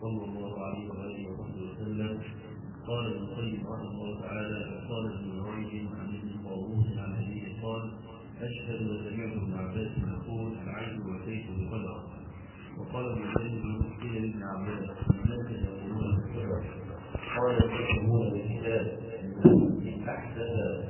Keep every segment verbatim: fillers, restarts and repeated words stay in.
صلى الله عليه وآله وسلم. قال ابن القيم رحمه الله تعالى: قال ابن جريج عن ابن طاووس عن أبيه قال: أشهد وسمعت ابن عباس يقول: العين والسيف بقدر. وقال ابن جريج: قيل لابن عباس: الناس يقولون بالقدر، قال: يكتبون بالكتاب إن أحدث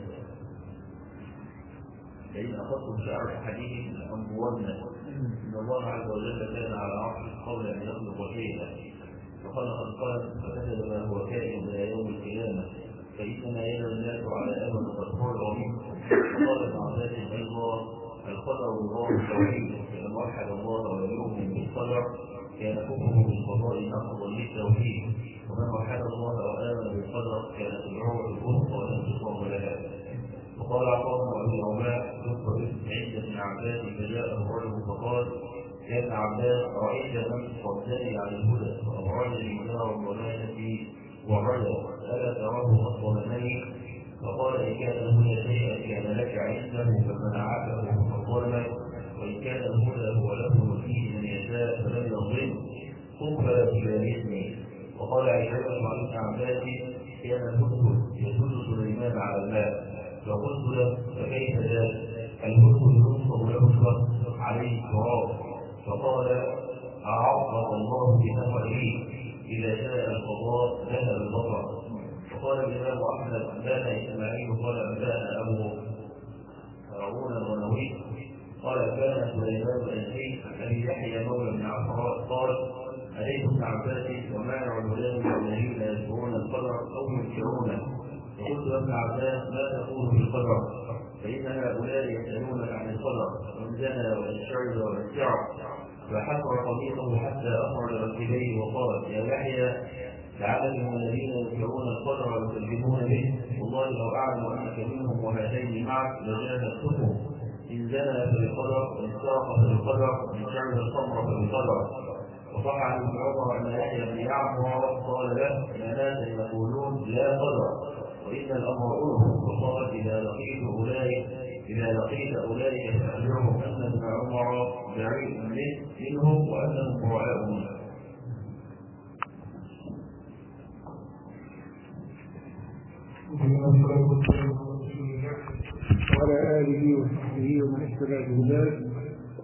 فإن أخذتم شعر أحدهم لأنظرن إن الله عز وجل كان على عرشه قبل أن يخلق شيئا، فخلق القلم فكتب ما هو كائن إلى يوم القيامة، فإنما يدعو الناس على أمل قد فرغ منه. وقال ابن عباس أيضا: القدر الله التوحيد، فمن وحد الله ولم يؤمن بالقدر كان كفره بالقضاء نقضا للتوحيد، ومن وحد الله وآمن بالقدر كانت العروة الوثقى ولم تصاب لها. وقال عطاء بن ابي رباح: ذكر عند ابن عباس فجاءه رجل فقال: يا ابن عباس، رايت من صدني عن الهدى وابعدني من دار الضلاله والرجل، الا تراه قد ظلمني؟ فقال: ان كان الهدى شيئا كان لك عنده فمنعته فقد ظلمك، وان كان الهدى هو له فيه من يشاء فلم يظلمه، قم فلا تجالسني. وقال عكرمة عن ابن عباس: كان الهدهد يدل سليمان على الماء، فقلت له: فكيف ذلك؟ الهدهد ينصب له الشرط عليه التراب. فقال: أعظم الله بنفعه، إذا جاء القضاء ذهب البصر. وقال الإمام أحمد: أنبانا إسماعيل قال أنبانا أبو هارون الغنوي قال كان سليمان الأنسي الذي يحيى مولى بن عفراء قال: أليس ابن عباس ومانع الولاد الذين يذكرون القدر أو ينكرونه؟ فقلت يا ابن عباس: ما تقول في القدر؟ فإن هؤلاء يسألونك عن القدر، وإن زنى وإن شرب وإن سعر. فحفر قميصه حتى أخرج ركبيه وقال: يا يحيى، لعلك من الذين ينكرون القدر ويكذبون به، والله لو أعلم أنك منهم وهاتين معك لجاهدتهم. إن زنى فبالقدر، وإن سرق فبالقدر، وإن شرب الخمر فبالقدر. وصح عن ابن عمر أن يحيى بن يعمر قال له: يا ناس يقولون لا قدر وإن الأمر أولهم. وقال: إذا لقيت أولئك إذا لقيت أولئك فأخبرهم أن ابن عمر بريء منهم وأنهم براء منه. وعلى آله وصحبه ومن اهتدى بهداه.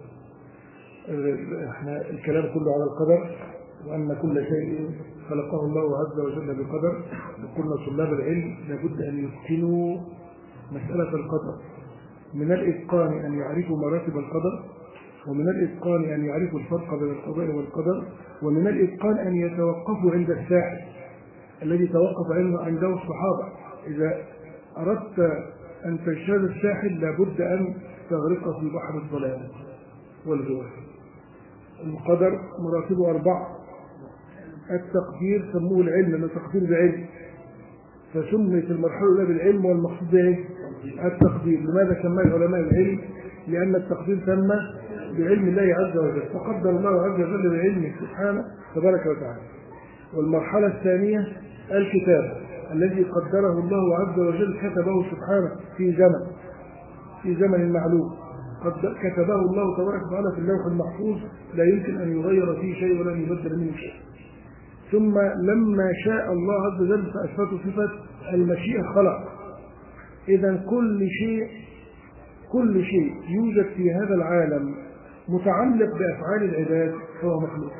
احنا الكلام كله على القدر، وأن كل شيء خلقه الله عز وجل بقدر. وقلنا طلاب العلم لابد أن يتقنوا مسألة القدر، من الإتقان أن يعرفوا مراتب القدر، ومن الإتقان أن يعرفوا الفرق بين القضاء والقدر، ومن الإتقان أن يتوقفوا عند الساحل الذي توقف عنده الصحابة. إذا أردت أن تجتاز الساحل لابد أن تغرق في بحر الضلال والغوى. القدر مراتبه أربعة. التقدير سموه العلم، لأنه تقدير بعلم، فسميت المرحلة الأولى بالعلم، والمقصود به التقدير. لماذا سماه العلماء العلم؟ لأن التقدير سمى بعلم الله عز وجل، فقدر الله عز وجل بعلمه سبحانه تبارك وتعالى. والمرحلة الثانية الكتاب، الذي قدره الله عز وجل، كتبه سبحانه في زمن في زمن معلوم، قد كتبه الله تبارك وتعالى في اللوح المحفوظ، لا يمكن أن يغير فيه شيء ولا يبدل منه شيء. ثم لما شاء الله عز وجل فأثبت صفة المشيئة خلق. إذا كل شيء كل شيء يوجد في هذا العالم متعلق بأفعال العباد فهو مخلوق.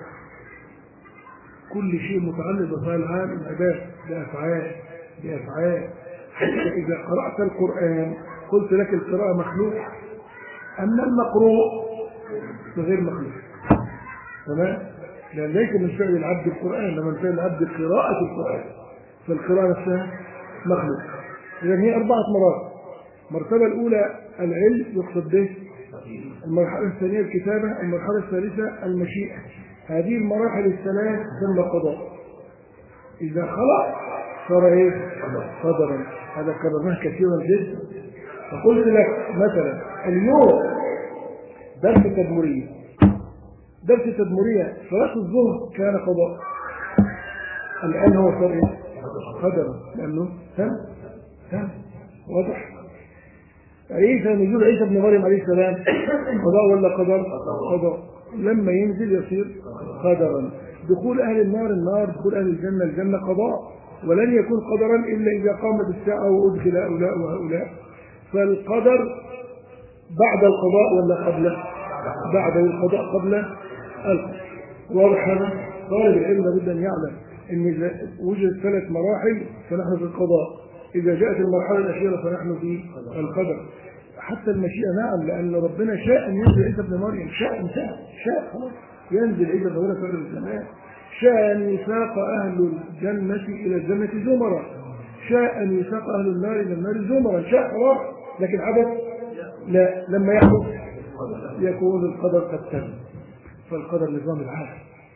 كل شيء متعلق بأفعال العباد بأفعال بأفعال حتى إذا قرأت القرآن قلت لك القراءة مخلوق، أما المقروء غير مخلوق. تمام؟ لأن ليس من فعل العبد القرآن، لما من فعل العبد قراءة القرآن، فالقراءة نفسها مخلوق. إذن هي أربعة مرات. المرتبة الأولى العلم يقصد به، المرحلة الثانية الكتابة، المرحلة الثالثة المشيئة. هذه المراحل الثلاث ثم قضاء. إذا خلق صار إيه؟ قدرا. هذا كررناه كثيرا جدا. فقلت لك مثلا اليوم درس تدمرية درس تدمرية صلاة الظهر كان قضاء، الآن هو صار إيه؟ قدرا، لأنه تم تم واضح. عيسى نزول عيسى ابن مريم عليه السلام قضاء ولا قدر؟ قضاء. لما ينزل يصير قدرا. دخول أهل النار النار، دخول أهل الجنة الجنة، قضاء، ولن يكون قدرا إلا إذا قامت الساعة وأدخل هؤلاء وهؤلاء. فالقدر بعد القضاء ولا قبله؟ بعد القضاء قبل القضاء. واضح هذا؟ طالب العلم لابد أن يعلم أن إذا وجدت ثلاث مراحل فنحن في القضاء، إذا جاءت المرحلة الأخيرة فنحن في القدر. حتى المشيئة نعم، لأن ربنا شاء أن ينزل عيسى ابن مريم، شاء انتهى، شاء خلاص ينزل عيسى فهنا فرد السماء، شاء أن يساق أهل الجنة إلى الجنة زمرا، شاء أن يساق أهل النار إلى النار زمرا، شاء خلاص. لكن عبث لا، لما يحدث يكون القدر قد تم. فالقدر نظام العالم.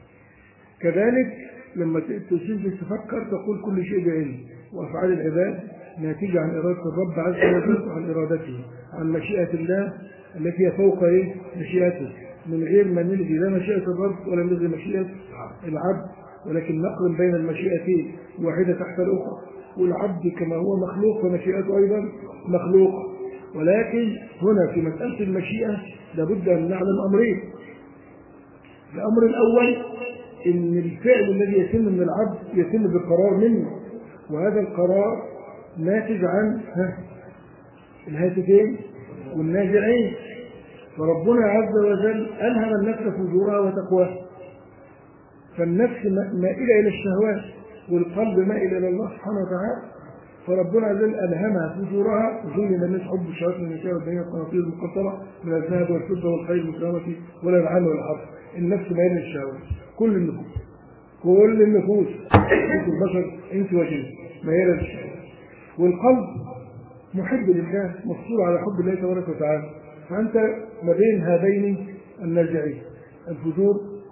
كذلك لما تسيب تفكر تقول كل شيء بعلم، وأفعال العباد ناتجة عن إرادة الرب عز وجل وعن إرادته، عن مشيئة الله التي هي فوق إيه؟ مشيئته، من غير ما نلغي لا مشيئة الرب ولا نلغي مشيئة العبد، ولكن نقرن بين المشيئتين واحدة تحت الأخرى. والعبد كما هو مخلوق فمشيئته أيضا مخلوق. ولكن هنا في مسألة المشيئة لابد أن نعلم أمرين. الأمر الأول إن الفعل الذي يتم من العبد يتم بالقرار منه، وهذا القرار ناتج عن الهاتفين والنازعين. فربنا عز وجل ألهم النفس فجورها وتقواها، فالنفس مائلة إلى الشهوات والقلب مائل إلى الله سبحانه وتعالى. فربنا عز وجل ألهمها فجورها، زين الناس حب الشهوات من النساء والبنين والقناطير المقنطرة من الذهب والفضة والخيل المسومة والأنعام والحرث. النفس مائلة للشهوات، كل النفوس كل النفوس البشر انس وجن مائلة للشهوات. والقلب محب لله مفصول على حب الله تبارك وتعالى. فأنت ما بين هذين النازعين الفجور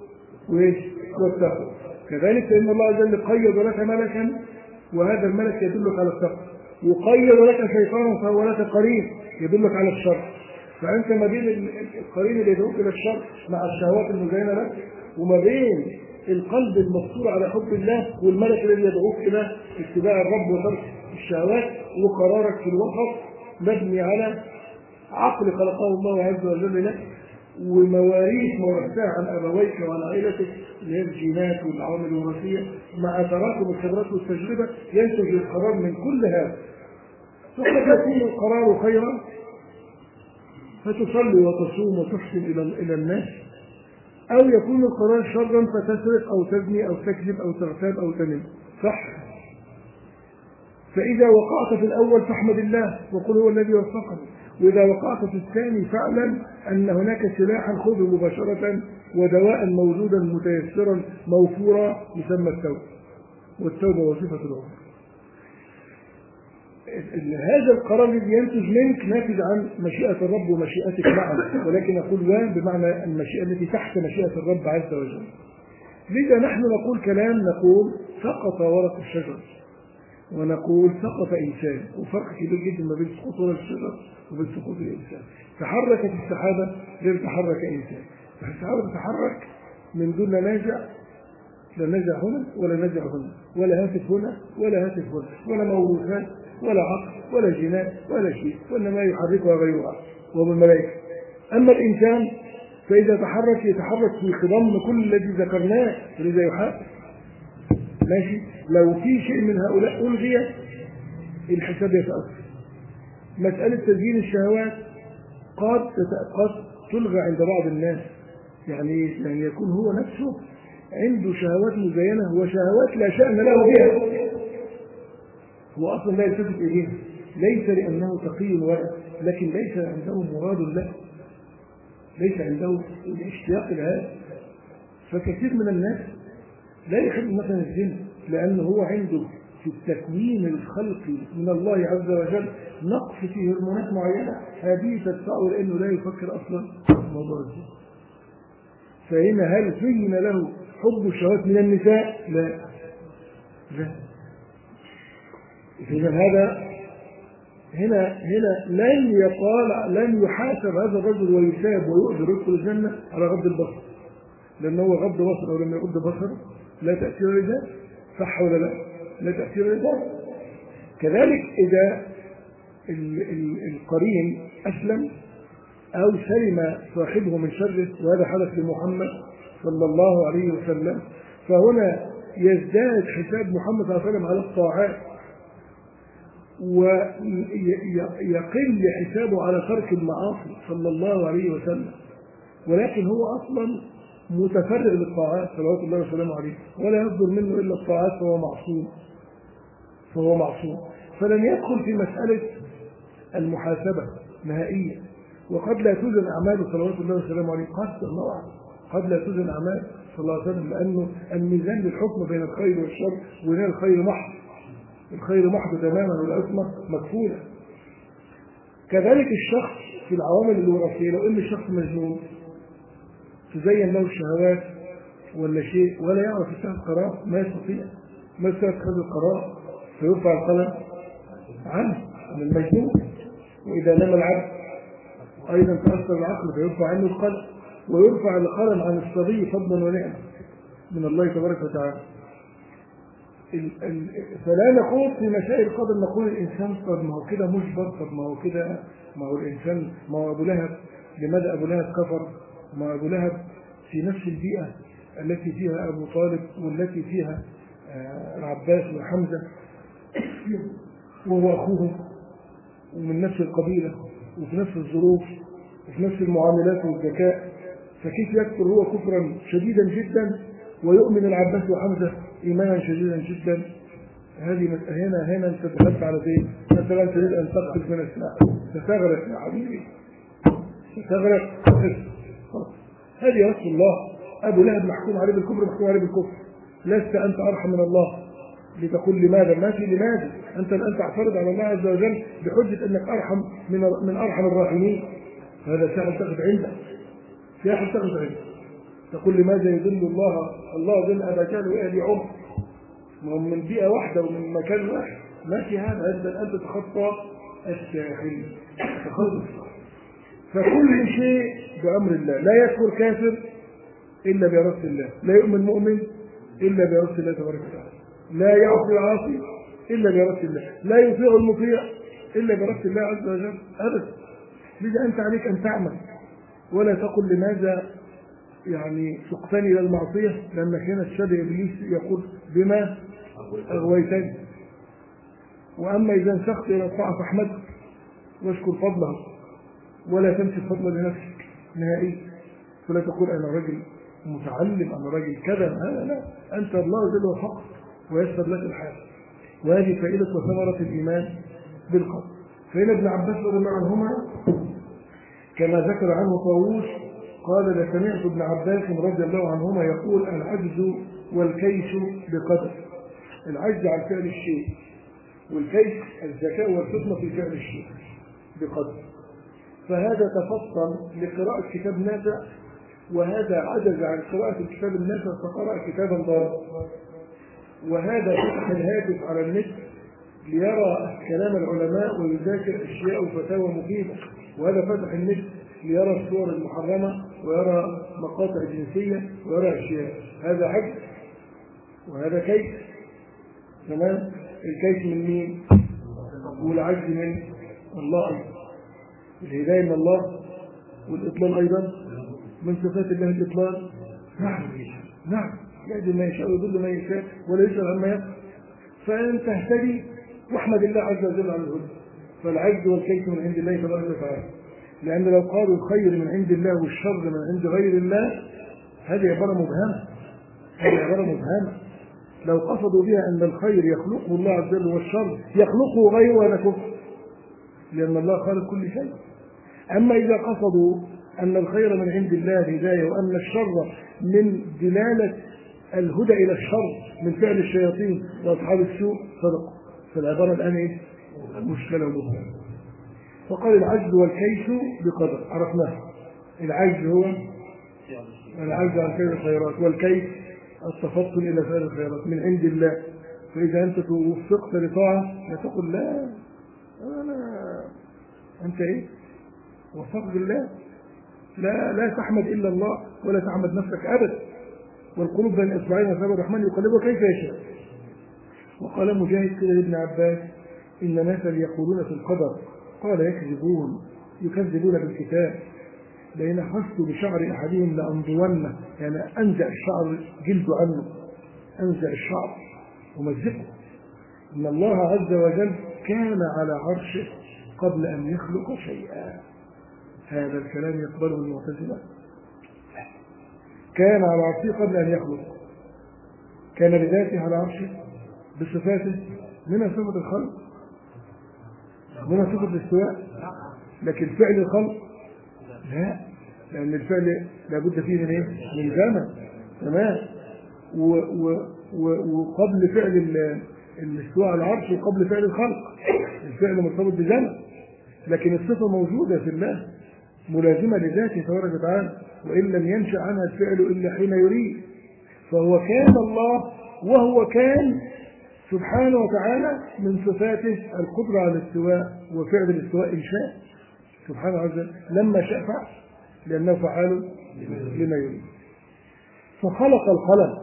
والتقوى. كذلك فإن الله عز وجل قيض لك ملكا، وهذا الملك يدلك على التقوى، وقيض لك شيطانا فهو لك قرين يدلك على الشر. فأنت ما بين القرين اللي يدعوك إلى الشر مع الشهوات المزينة لك، وما بين القلب المفصول على حب الله والملك الذي يدعوك إلى اتباع الرب وترك الشهوات، وقرارك في الوسط مبني على عقل خلقه الله عز وجل لك، ومواريث مورثاها عن أبويك وعن عائلتك اللي هي الجينات والعوامل الوراثية، مع تراكم الخبرات والتجربة ينتج القرار من كل هذا. فقد يكون القرار خيرا فتصلي وتصوم وتحسن إلى الناس، أو يكون القرار شرا فتسرق أو تزني أو تكذب أو تغتاب أو تنم. صح؟ فإذا وقعت في الأول فاحمد الله وقل هو الذي وفقني، وإذا وقعت في الثاني فاعلم أن هناك سلاحا خذه مباشرة ودواء موجودا متيسرا موفورا يسمى التوبة، والتوبة وظيفة العمر. هذا القرار الذي ينتج منك ناتج عن مشيئة الرب ومشيئتك معا، ولكن أقول وان بمعنى المشيئة التي تحت مشيئة الرب عز وجل. لذا نحن نقول كلام، نقول سقط ورق الشجر، ونقول سقط إنسان، وفرق كبير جدا ما بين سقوط ورق الشجر وبين سقوط الإنسان. تحركت السحابة غير تحرك إنسان، فالسحابة تتحرك من دون نازع، لا نازع هنا ولا نازع هنا، ولا هاتف هنا ولا هاتف هنا، ولا موروثات ولا عقل ولا جنات ولا شيء، وإنما يحركها غيرها وهو الملائكة. أما الإنسان فإذا تحرك يتحرك في خضم كل الذي ذكرناه، فلذا يحرك. ماشي؟ لو في شيء من هؤلاء ألغي الحساب يتأثر. مسألة تزيين الشهوات قد قد تلغى عند بعض الناس، يعني يعني يكون هو نفسه عنده شهوات مزينة وشهوات لا شأن له بها، هو أصلا لا يلتفت إليها، ليس لأنه تقي ورع، لكن ليس عنده مراد له، ليس عنده الاشتياق لهذا. فكثير من الناس لا يحب مثلا الزنا لأنه هو عنده في التكوين الخلقي من الله عز وجل نقص في هرمونات معينة، هذه تدفعه لأنه لا يفكر أصلا في موضوع الزنا. فهنا هل زين له حب الشهوات من النساء؟ لا لا. إذا هذا هنا هنا لن يقال لن يحاسب هذا الرجل ويثاب ويؤجر يدخل الجنة على غض البصر، لأنه هو غض بصر أو لم يغض بصره لا تأثير لذلك. صح ولا لا؟ لا تأثير لذلك. كذلك إذا القرين أسلم أو سلم صاحبه من شره، وهذا حدث لمحمد صلى الله عليه وسلم، فهنا يزداد حساب محمد صلى الله عليه وسلم على الطاعات، ويقل حسابه على ترك المعاصي صلى الله عليه وسلم، ولكن هو أصلا متفرغ للطاعات صلوات الله وسلامه عليه، ولا يصدر منه إلا الطاعات، فهو معصوم فهو معصوم فلن يدخل في مسألة المحاسبة نهائيا. وقد لا توزن أعماله صلوات الله وسلامه عليه، قد الله أعلم قد لا توزن أعماله صلى الله عليه وسلم، لأنه الميزان للحكم بين الخير والشر، وهنا الخير محض، الخير محض تماما والعصمة مكفولة. كذلك الشخص في العوامل الوراثية، لو ان الشخص مجنون تزين له الشهوات ولا شيء ولا يعرف يتخذ قرار، ما يستطيع ما يستطيع اتخاذ القرار، فيرفع القلم عنه عن المجنون. واذا نام العبد ايضا تاثر العقل فيرفع عنه القلم، ويرفع القلم عن الصبي فضلا ونعمه من الله تبارك وتعالى. فلا نقول في مسائل القدر نقول الانسان طب ما هو كده مجبر، طب ما هو كده، ما هو الانسان، ما هو ابو لهب، لماذا ابو لهب كفر؟ ما ابو لهب في نفس البيئه التي فيها ابو طالب والتي فيها العباس وحمزه، وهو اخوهم ومن نفس القبيله وفي نفس الظروف وفي نفس المعاملات والذكاء، فكيف يكفر هو كفرا شديدا جدا ويؤمن العباس وحمزه ايمانا شديدا جدا؟ هذه هنا هنا انت دخلت على زين، مثلا تريد ان تقتل من السلاح ستغرق يا حبيبي، ستغرق. هذه رسول الله. ابو لهب محكوم عليه بالكفر، محكوم عليه بالكفر، لست انت ارحم من الله لتقول لماذا؟ ما في لماذا، انت الان تعترض على الله عز وجل بحجه انك ارحم من من ارحم الراحمين، هذا سهل تاخذ عندك، سهل تاخذ عندك، تقول لماذا يذل الله الله ذل ابا جهل واهل عمر وهم من بيئه واحده ومن مكان واحد، ما في هذا، انت الان تتخطى الساحل تخلص. فكل شيء بامر الله، لا يكفر كافر الا بإرادة الله، لا يؤمن مؤمن الا بإرادة الله تبارك وتعالى، لا يعصي العاصي الا بإرادة الله، لا يطيع المطيع الا بإرادة الله عز وجل ابدا. لذا انت عليك ان تعمل، ولا تقل لماذا يعني سقتني الى المعصيه، لانك هنا الشبه ابليس يقول بما اغويتني. واما اذا انسخت الى الطاعه فاحمده واشكر فضله، ولا تنسي الفضل لنفسك نهائيا، فلا تقول انا رجل متعلم، انا رجل كذا، لا لا، انت الله جل وعلا ويسر لك الحال. وهذه فائده وثمره الايمان بالقلب. فإن ابن عباس رضي الله عنهما كما ذكر عنه طاووس قال لسمعت ابن عباس رضي الله عنهما يقول العجز والكيس بقدر، العجز عن فعل الشيء، والكيس الذكاء والفطنة في فعل الشيء بقدر. فهذا تفطن لقراءة كتاب نافع، وهذا عجز عن قراءة الكتاب النافع فقرأ كتابا ضار، وهذا فتح الهاتف على النت ليرى كلام العلماء ويذاكر أشياء وفتاوى مفيدة، وهذا فتح النت ليرى الصور المحرمة ويرى مقاطع جنسية ويرى أشياء. هذا عجز وهذا كيس. تمام؟ الكيس من مين؟ والعجز من الله أيضا. الهداية من الله، والإطلال أيضا من صفات الله الإطلال. نعم نعم، يهدي ما يشاء ويضل ما يشاء ولا يسأل عما يفعل. فأنت تهتدي واحمد الله عز وجل على الهدى. فالعجز والكيس من عند الله تبارك وتعالى، لأن لو قالوا الخير من عند الله والشر من عند غير الله هذه عبارة مبهمة، هذه عبارة مبهمة. لو قصدوا بها أن الخير يخلقه الله عز وجل والشر يخلقه غيره هذا كفر، لأن الله خالق كل شيء. أما إذا قصدوا أن الخير من عند الله الهداية، وأن الشر من دلالة الهدى إلى الشر من فعل الشياطين وأصحاب السوء، صدق. فالعبارة الآن إيه؟ مشكلة ومبهمة. فقال العجز والكيس بقدر، عرفناه. العجز هو العجز عن فعل الخيرات، والكيس التفطن إلى فعل الخيرات من عند الله. فإذا أنت توفقت لطاعة لا تقل لا أنا أنت إيه؟ وفق بالله، لا لا تحمد إلا الله ولا تحمد نفسك أبدا. والقلوب بين إصبعين أصابع الرحمن يقلبها كيف يشاء. وقال مجاهد كده لابن عباس إن ناسا يقولون في القدر، قال يكذبون، يكذبون بالكتاب، لئن أخذت بشعر أحدهم لأمضونه، يعني أنزع الشعر جلد عنه أنزع الشعر ومزقه. إن الله عز وجل كان على عرشه قبل أن يخلق شيئا. هذا الكلام يقبله المعتزلة. كان على عرشه قبل أن يخلق، كان بذاته على عرشه بصفاته، منها صفة الخلق، منها صفة الاستواء، لكن فعل الخلق لا، لأن الفعل لابد فيه من ايه؟ من زمن. تمام. وقبل فعل الاستواء على العرش وقبل فعل الخلق الفعل مرتبط بزمن، لكن الصفة موجودة في الله ملازمة لذاته تبارك وتعالى، وإن لم ينشأ عنها الفعل إلا حين يريد. فهو كان الله، وهو كان سبحانه وتعالى من صفاته القدرة على الاستواء وفعل الاستواء إن شاء سبحانه وتعالى، لما شاء فعل لأنه فعال لما يريد. فخلق القلم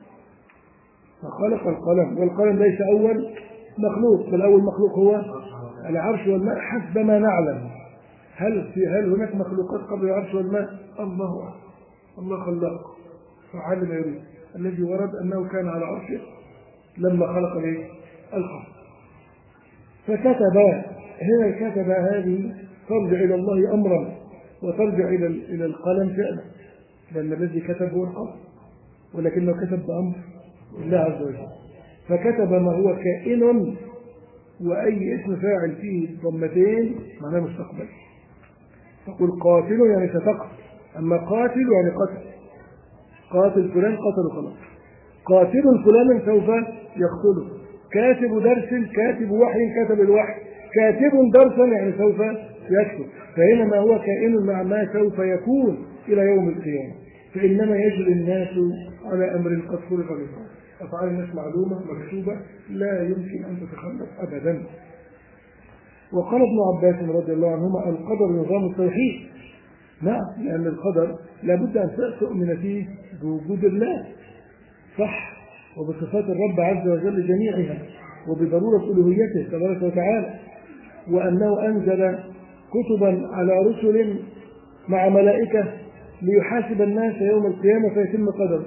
فخلق القلم والقلم ليس أول مخلوق، بل أول مخلوق هو العرش والماء حسب ما نعلم. هل في هل هناك مخلوقات قبل العرش والماء؟ الله أعلم. الله خلق فعل ما يريد. الذي ورد أنه كان على عرشه لما خلق الايه؟ الخلق. فكتب هنا كتب هذه ترجع إلى الله أمرا وترجع إلى إلى القلم فعلا، لأن الذي كتب هو القلم، ولكنه كتب بأمر الله عز وجل. فكتب ما هو كائن، وأي اسم فاعل فيه ضمتين معناه مستقبل. تقول قاتل يعني ستقتل، أما قاتل يعني قتل، قاتل فلان قتل خلاص. قاتل فلان سوف يقتله. كاتب درس كاتب وحي كتب الوحي. كاتب درسا يعني سوف يكتب. فهنا ما هو كائن مع ما سوف يكون إلى يوم القيامة. فإنما يجري الناس على أمر قد فرض لهم. أفعال الناس معلومة مكتوبة لا يمكن أن تتخلف أبدا. وقال ابن عباس رضي الله عنهما القدر نظام التوحيد. نعم، لأن القدر لابد أن تؤمن فيه بوجود الله صح، وبصفات الرب عز وجل جميعها، وبضرورة ألوهيته تبارك وتعالى، وأنه أنزل كتبا على رسل مع ملائكة ليحاسب الناس يوم القيامة فيتم قدره.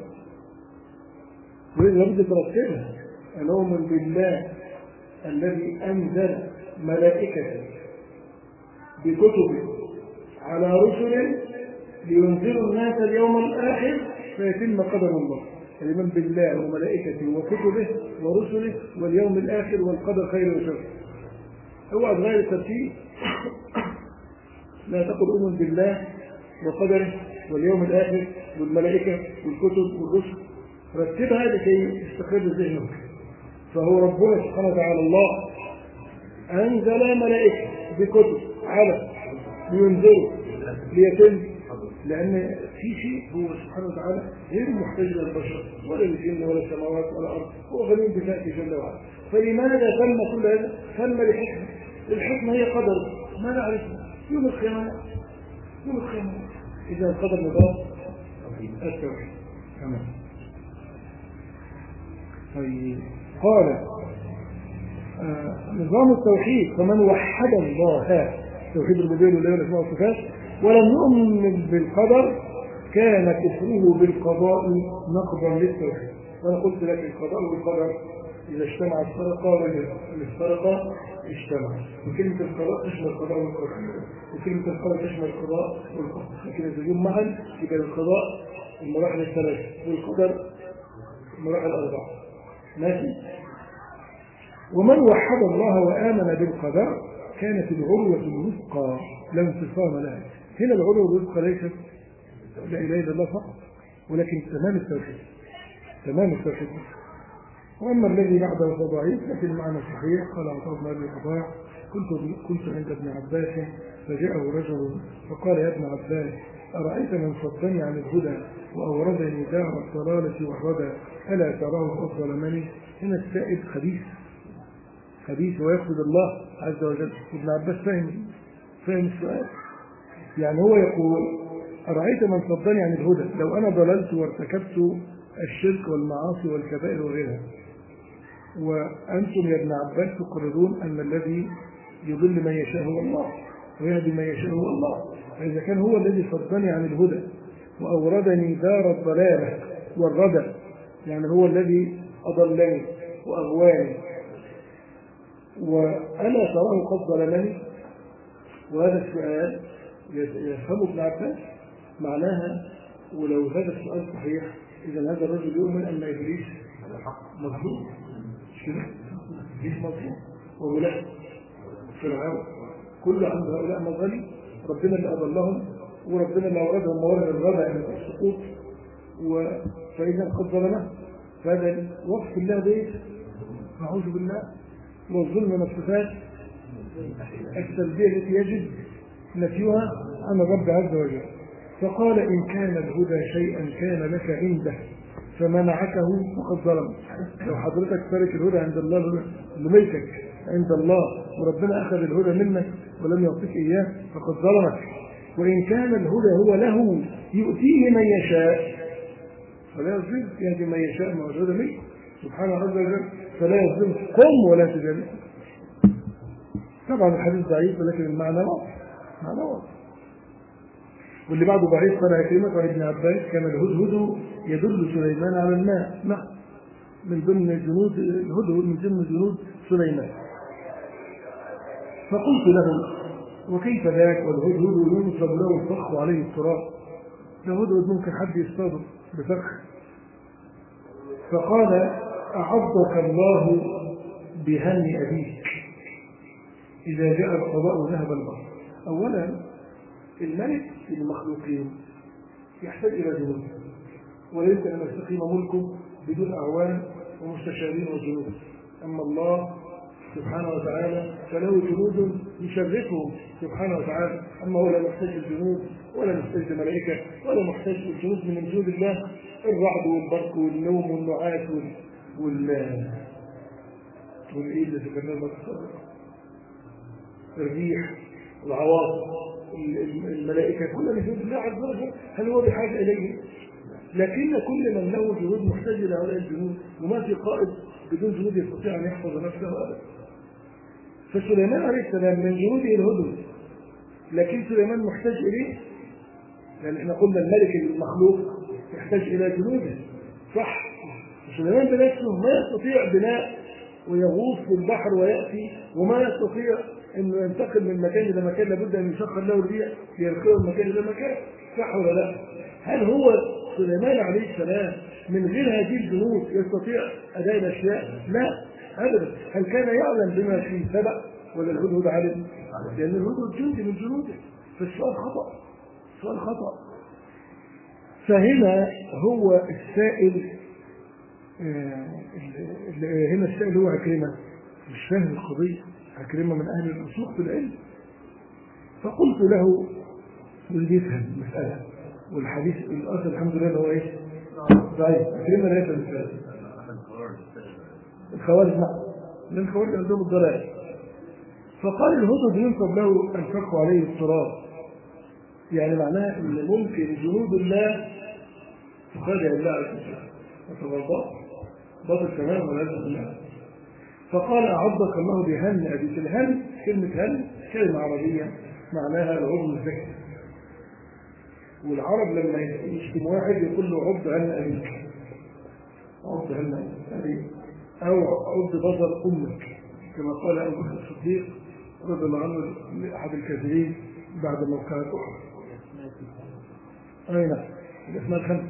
لابد ترتبها. نؤمن بالله الذي أنزل ملائكة بكتب على رسل لينذروا الناس اليوم الآخر فيتم قدر الله. الإيمان بالله وملائكته وكتبه ورسله واليوم الآخر والقدر خير وشر. اوعى تغير الترتيب. لا تقل أؤمن بالله وقدره واليوم الآخر والملائكة والكتب والرسل، رتبها لكي يستقر ذهنك. فهو ربنا سبحانه وتعالى الله أنزل ملائكة بكتب على لينذروا ليتم، لأن في شيء هو سبحانه وتعالى غير محتاج للبشر ولا للجن ولا السماوات ولا الأرض، هو غني بذاته جل وعلا. فلماذا تم كل هذا؟ تم لحكمة. الحكمة هي قدر ما نعرفه يوم القيامة. يوم القيامة إذا القدر نظام التوحيد. تمام. طيب قال آه نظام التوحيد فمن وحد الله توحيد الربوبية والإله والأسماء والصفات ولم يؤمن بالقدر كان كفره بالقضاء نقضا للتوحيد. وأنا قلت لك القضاء والقدر إذا اجتمع الفرقة والفرقة اجتمع، وكلمة القضاء تشمل القضاء والقدر، وكلمة القدر تشمل القضاء والقدر، لكن إذا جم معا يبقى القضاء المراحل الثلاثة والقدر المراحل الأربعة. ماشي. ومن وحد الله وآمن بالقدر كانت العروة الوثقى لا انفصام لها. هنا العروة الوثقى ليست لا إله إلا الله فقط، ولكن تمام التوحيد. تمام التوحيد. وأما الذي بعده فضعيف، لكن المعنى صحيح. قال عطاء بن أبي رباح كنت كنت عند ابن عباس فجاءه رجل فقال يا ابن عباس أرأيت من صدني عن الهدى وأوردني دار الضلالة والردى ألا تراه أفضل مني؟ هنا السائد خبيث خبيث ويقصد الله عز وجل. ابن عباس فهم فهم السؤال. يعني هو يقول أرأيت من صدني عن الهدى، لو أنا ضللت وارتكبت الشرك والمعاصي والكبائر وغيرها، وأنتم يا ابن عباس تقررون أن الذي يضل من يشاء هو الله ويهدي من يشاء هو الله، فإذا كان هو الذي صدني عن الهدى وأوردني دار الضلالة والردى، يعني هو الذي أضلني وأغواني وأنا تراه قد ظلمني. وهذا السؤال يفهمه ابن عباس معناها، ولو هذا السؤال صحيح إذا هذا الرجل يؤمن أن إبليس مظلوم، مش كده؟ إبليس مظلوم وهؤلاء فرعون كل عند هؤلاء مظالم، ربنا اللي أضلهم وربنا اللي أوردهم موارد الربع من السقوط، فإذا قد ظلمه. فهذا وصف الله بيت نعوذ بالله. والظلم من الصفات السلبية التي يجب نفيها عن الرب عز وجل. فقال إن كان الهدى شيئا كان لك عنده فمنعكه فقد ظلم. لو حضرتك ترك الهدى عند الله لميتك عند الله وربنا أخذ الهدى منك ولم يعطيك إياه فقد ظلمك. وإن كان الهدى هو له يؤتيه من يشاء فلا يظلم، يهدي من يشاء ما الهدى منه سبحانه عز وجل فلا يظلم قم ولا تجامل. طبعا الحديث ضعيف ولكن المعنى واضح، معنى واضح. واللي بعده ضعيف قال عكرمة عن ابن عباس كان الهدهد يدل سليمان على الماء. نعم، من ضمن جنود الهدهد من ضمن جنود سليمان. فقلت له وكيف ذاك والهدهد ينصب له الفخ وعليه التراب؟ الهدهد ممكن حد يصطاده بفخ. فقال أعضك الله بهن أبيك إذا جاء القضاء ذهب البصر. أولا الملك المخلوقين يحتاج إلى جنود، ولا يمكن أن يستقيم ملكه بدون أعوان ومستشارين وجنود. أما الله سبحانه وتعالى فله جنود يشرفهم سبحانه وتعالى. أما هو لا محتاج الجنود ولا محتاج الملائكة ولا محتاج الجنود من وجود الله. الرعد والبرق والنوم والنعاس وال وال والإيه اللي ذكرناه الريح العواصف الملائكة كلها من جنود الله عز وجل. هل هو بحاجة إليه؟ لكن كل من له جنود محتاج إلى هؤلاء الجنود، وما في قائد بدون جنود يستطيع أن يحفظ نفسه أبدا. فسليمان عليه السلام من جنوده الهدهد، لكن سليمان محتاج إليه لأن احنا قلنا الملك المخلوق يحتاج إلى جنوده صح. سليمان بنفسه ما يستطيع بناء ويغوص في البحر ويأتي، وما يستطيع انه ينتقل من مكان الى مكان، لابد ان يسخر له الريح لينقله من مكان الى مكان، صح ولا لا؟ هل هو سليمان عليه السلام من غير هذه الجنود يستطيع اداء الاشياء؟ لا ابدا. هل كان يعلم بما في سبأ ولا الهدهد علم؟ لان الهدهد جندي من جنوده. فالسؤال خطأ، السؤال خطأ. فهنا هو السائل آه هنا السائل هو عكرمة، مش فاهم القضية. عكرمة من أهل الوثوق في العلم. فقلت له واللي يفهم المسألة والحديث الأصل الحمد لله هو إيش؟ ضعيف. عكرمة لا يفهم المسألة. الخوارج نعم، لأن الخوارج عندهم الضلال. فقال الهدهد ينصب له الفخ عليه التراب، يعني معناه ان ممكن جنود الله تخادع الله عز وجل وتغضب باطل تماما والعياذ بالله. فقال أعضك الله بهن أبيك. الهن كلمة هن كلمة عربية معناها العضو الذكي، والعرب لما يشتم واحد يقول له عض هن أبيك، عض هن أبيك، أو عض بصر أمك، كما قال أبو بكر الصديق رضي الله عنه لأحد الكافرين بعد موقعة أحد. أي نعم، الأسماء الخمسة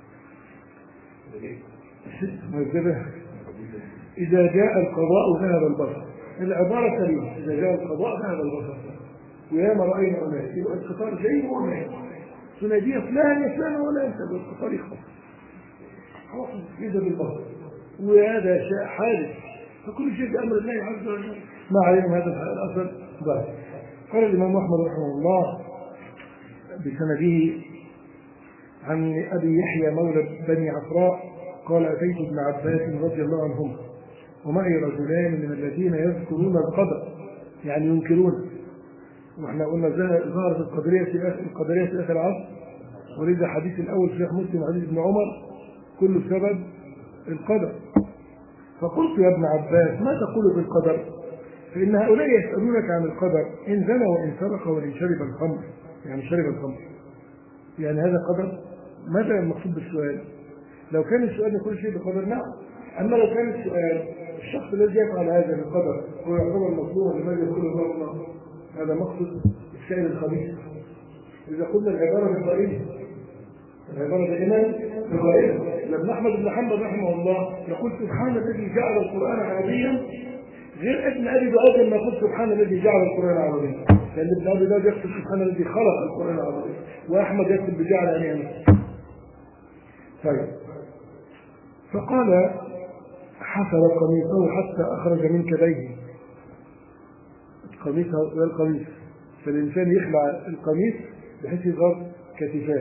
الست مهذبة. إذا جاء القضاء ذهب البصر. العبارة سليمة، إذا جاء القضاء ذهب البصر. وياما رأينا أناس يبقى القطار جاي وأناس سنادية فلان يا فلان ولا أنت بالقطار يخلص خلاص يذهب البصر، وهذا شيء حادث. فكل شيء بأمر الله عز وجل. ما عليهم هذا الأثر ضعيف. قال الإمام أحمد رحمه الله بسنده عن أبي يحيى مولى بني عفراء قال أتيت ابن عباس رضي الله عنهما ومعي رجلان من الذين يذكرون القدر يعني ينكرون. واحنا قلنا ظهرت القدرية في القدرية في آخر العصر، ولذا حديث الأول في مسلم حديث ابن عمر كل سبب القدر. فقلت يا ابن عباس ما تقول في القدر؟ فإن هؤلاء يسألونك عن القدر إن زنى وإن سرق وإن شرب الخمر، يعني شرب الخمر، يعني هذا قدر؟ ماذا المقصود بالسؤال؟ لو كان السؤال كل شيء بقدر نعم، أما لو كان السؤال الشخص الذي يفعل هذا بالقدر هو يعتبر مظلوما لماذا يقول الله الله، هذا مقصد الشيء الخبيث. إذا قلنا العبارة بالقائلة العبارة دائما بالقائلة. لما أحمد بن حنبل رحمه الله يقول سبحان الذي جعل القرآن عربيا غير ابن أبي داود لما يقول سبحان الذي جعل القرآن عربيا، لأن ابن أبي داود يكتب سبحان الذي خلق القرآن العربي وأحمد يكتب بجعل يعني. طيب فقال حفر قميصه حتى أخرج من كبيه. القميص هو القميص، فالإنسان يخلع القميص بحيث يظهر كتفاه.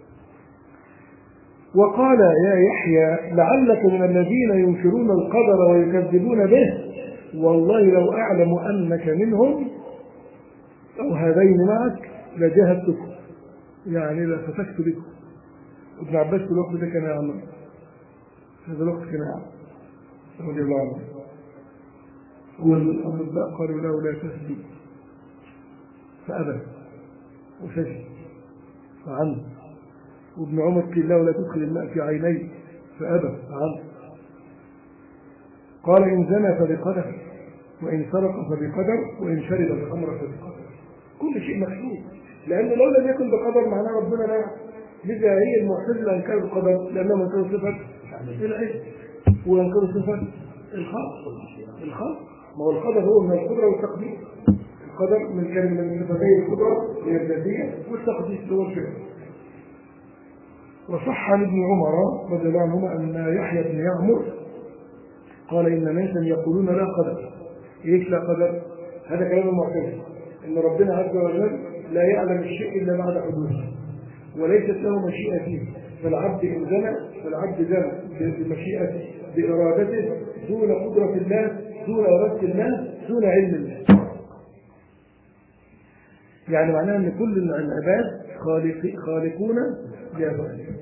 وقال يا يحيى لعلك من الذين ينكرون القدر ويكذبون به، والله لو أعلم أنك منهم أو هذين معك لجاهدتكم، يعني لفتكت بكم. ابن عباس في الوقت ده كان يعمل هذا الوقت كان يعمل رضي الله عنه. والأطباء قالوا له لا تسجد فأبى وسجد فعنه، وابن عمر قيل له لا تدخل الماء في عينيه فأبى فعنه. قال إن زنى فبقدر، وإن سرق فبقدر، وإن شرب الخمر فبقدر. كل شيء محسوب، لأنه لو لم يكن بقدر معناه ربنا لا يعلم. لذا هي المعتزلة انكروا القدر لأنهم انكروا صفة العلم وانكروا صفة الخلق. الخلق ما هو القدر هو من القدرة والتقدير. القدر من كلمة من صفتي القدرة هي الذاتية، والتقدير هو الفعل. وصح عن ابن عمر رضي الله عنهما أن يحيى بن يعمر قال إن ناسا يقولون لا قدر. إيش لا قدر؟ هذا كلام المعتزلة، إن ربنا عز وجل لا يعلم الشيء إلا بعد حدوثه، وليست له مشيئة فيه. فالعبد إن زنى فالعبد زنى بمشيئته بإرادته دون قدرة الله، دون إرادة الله، دون علم الله. يعني معناه أن كل العباد خالق خالقون لأفعالهم.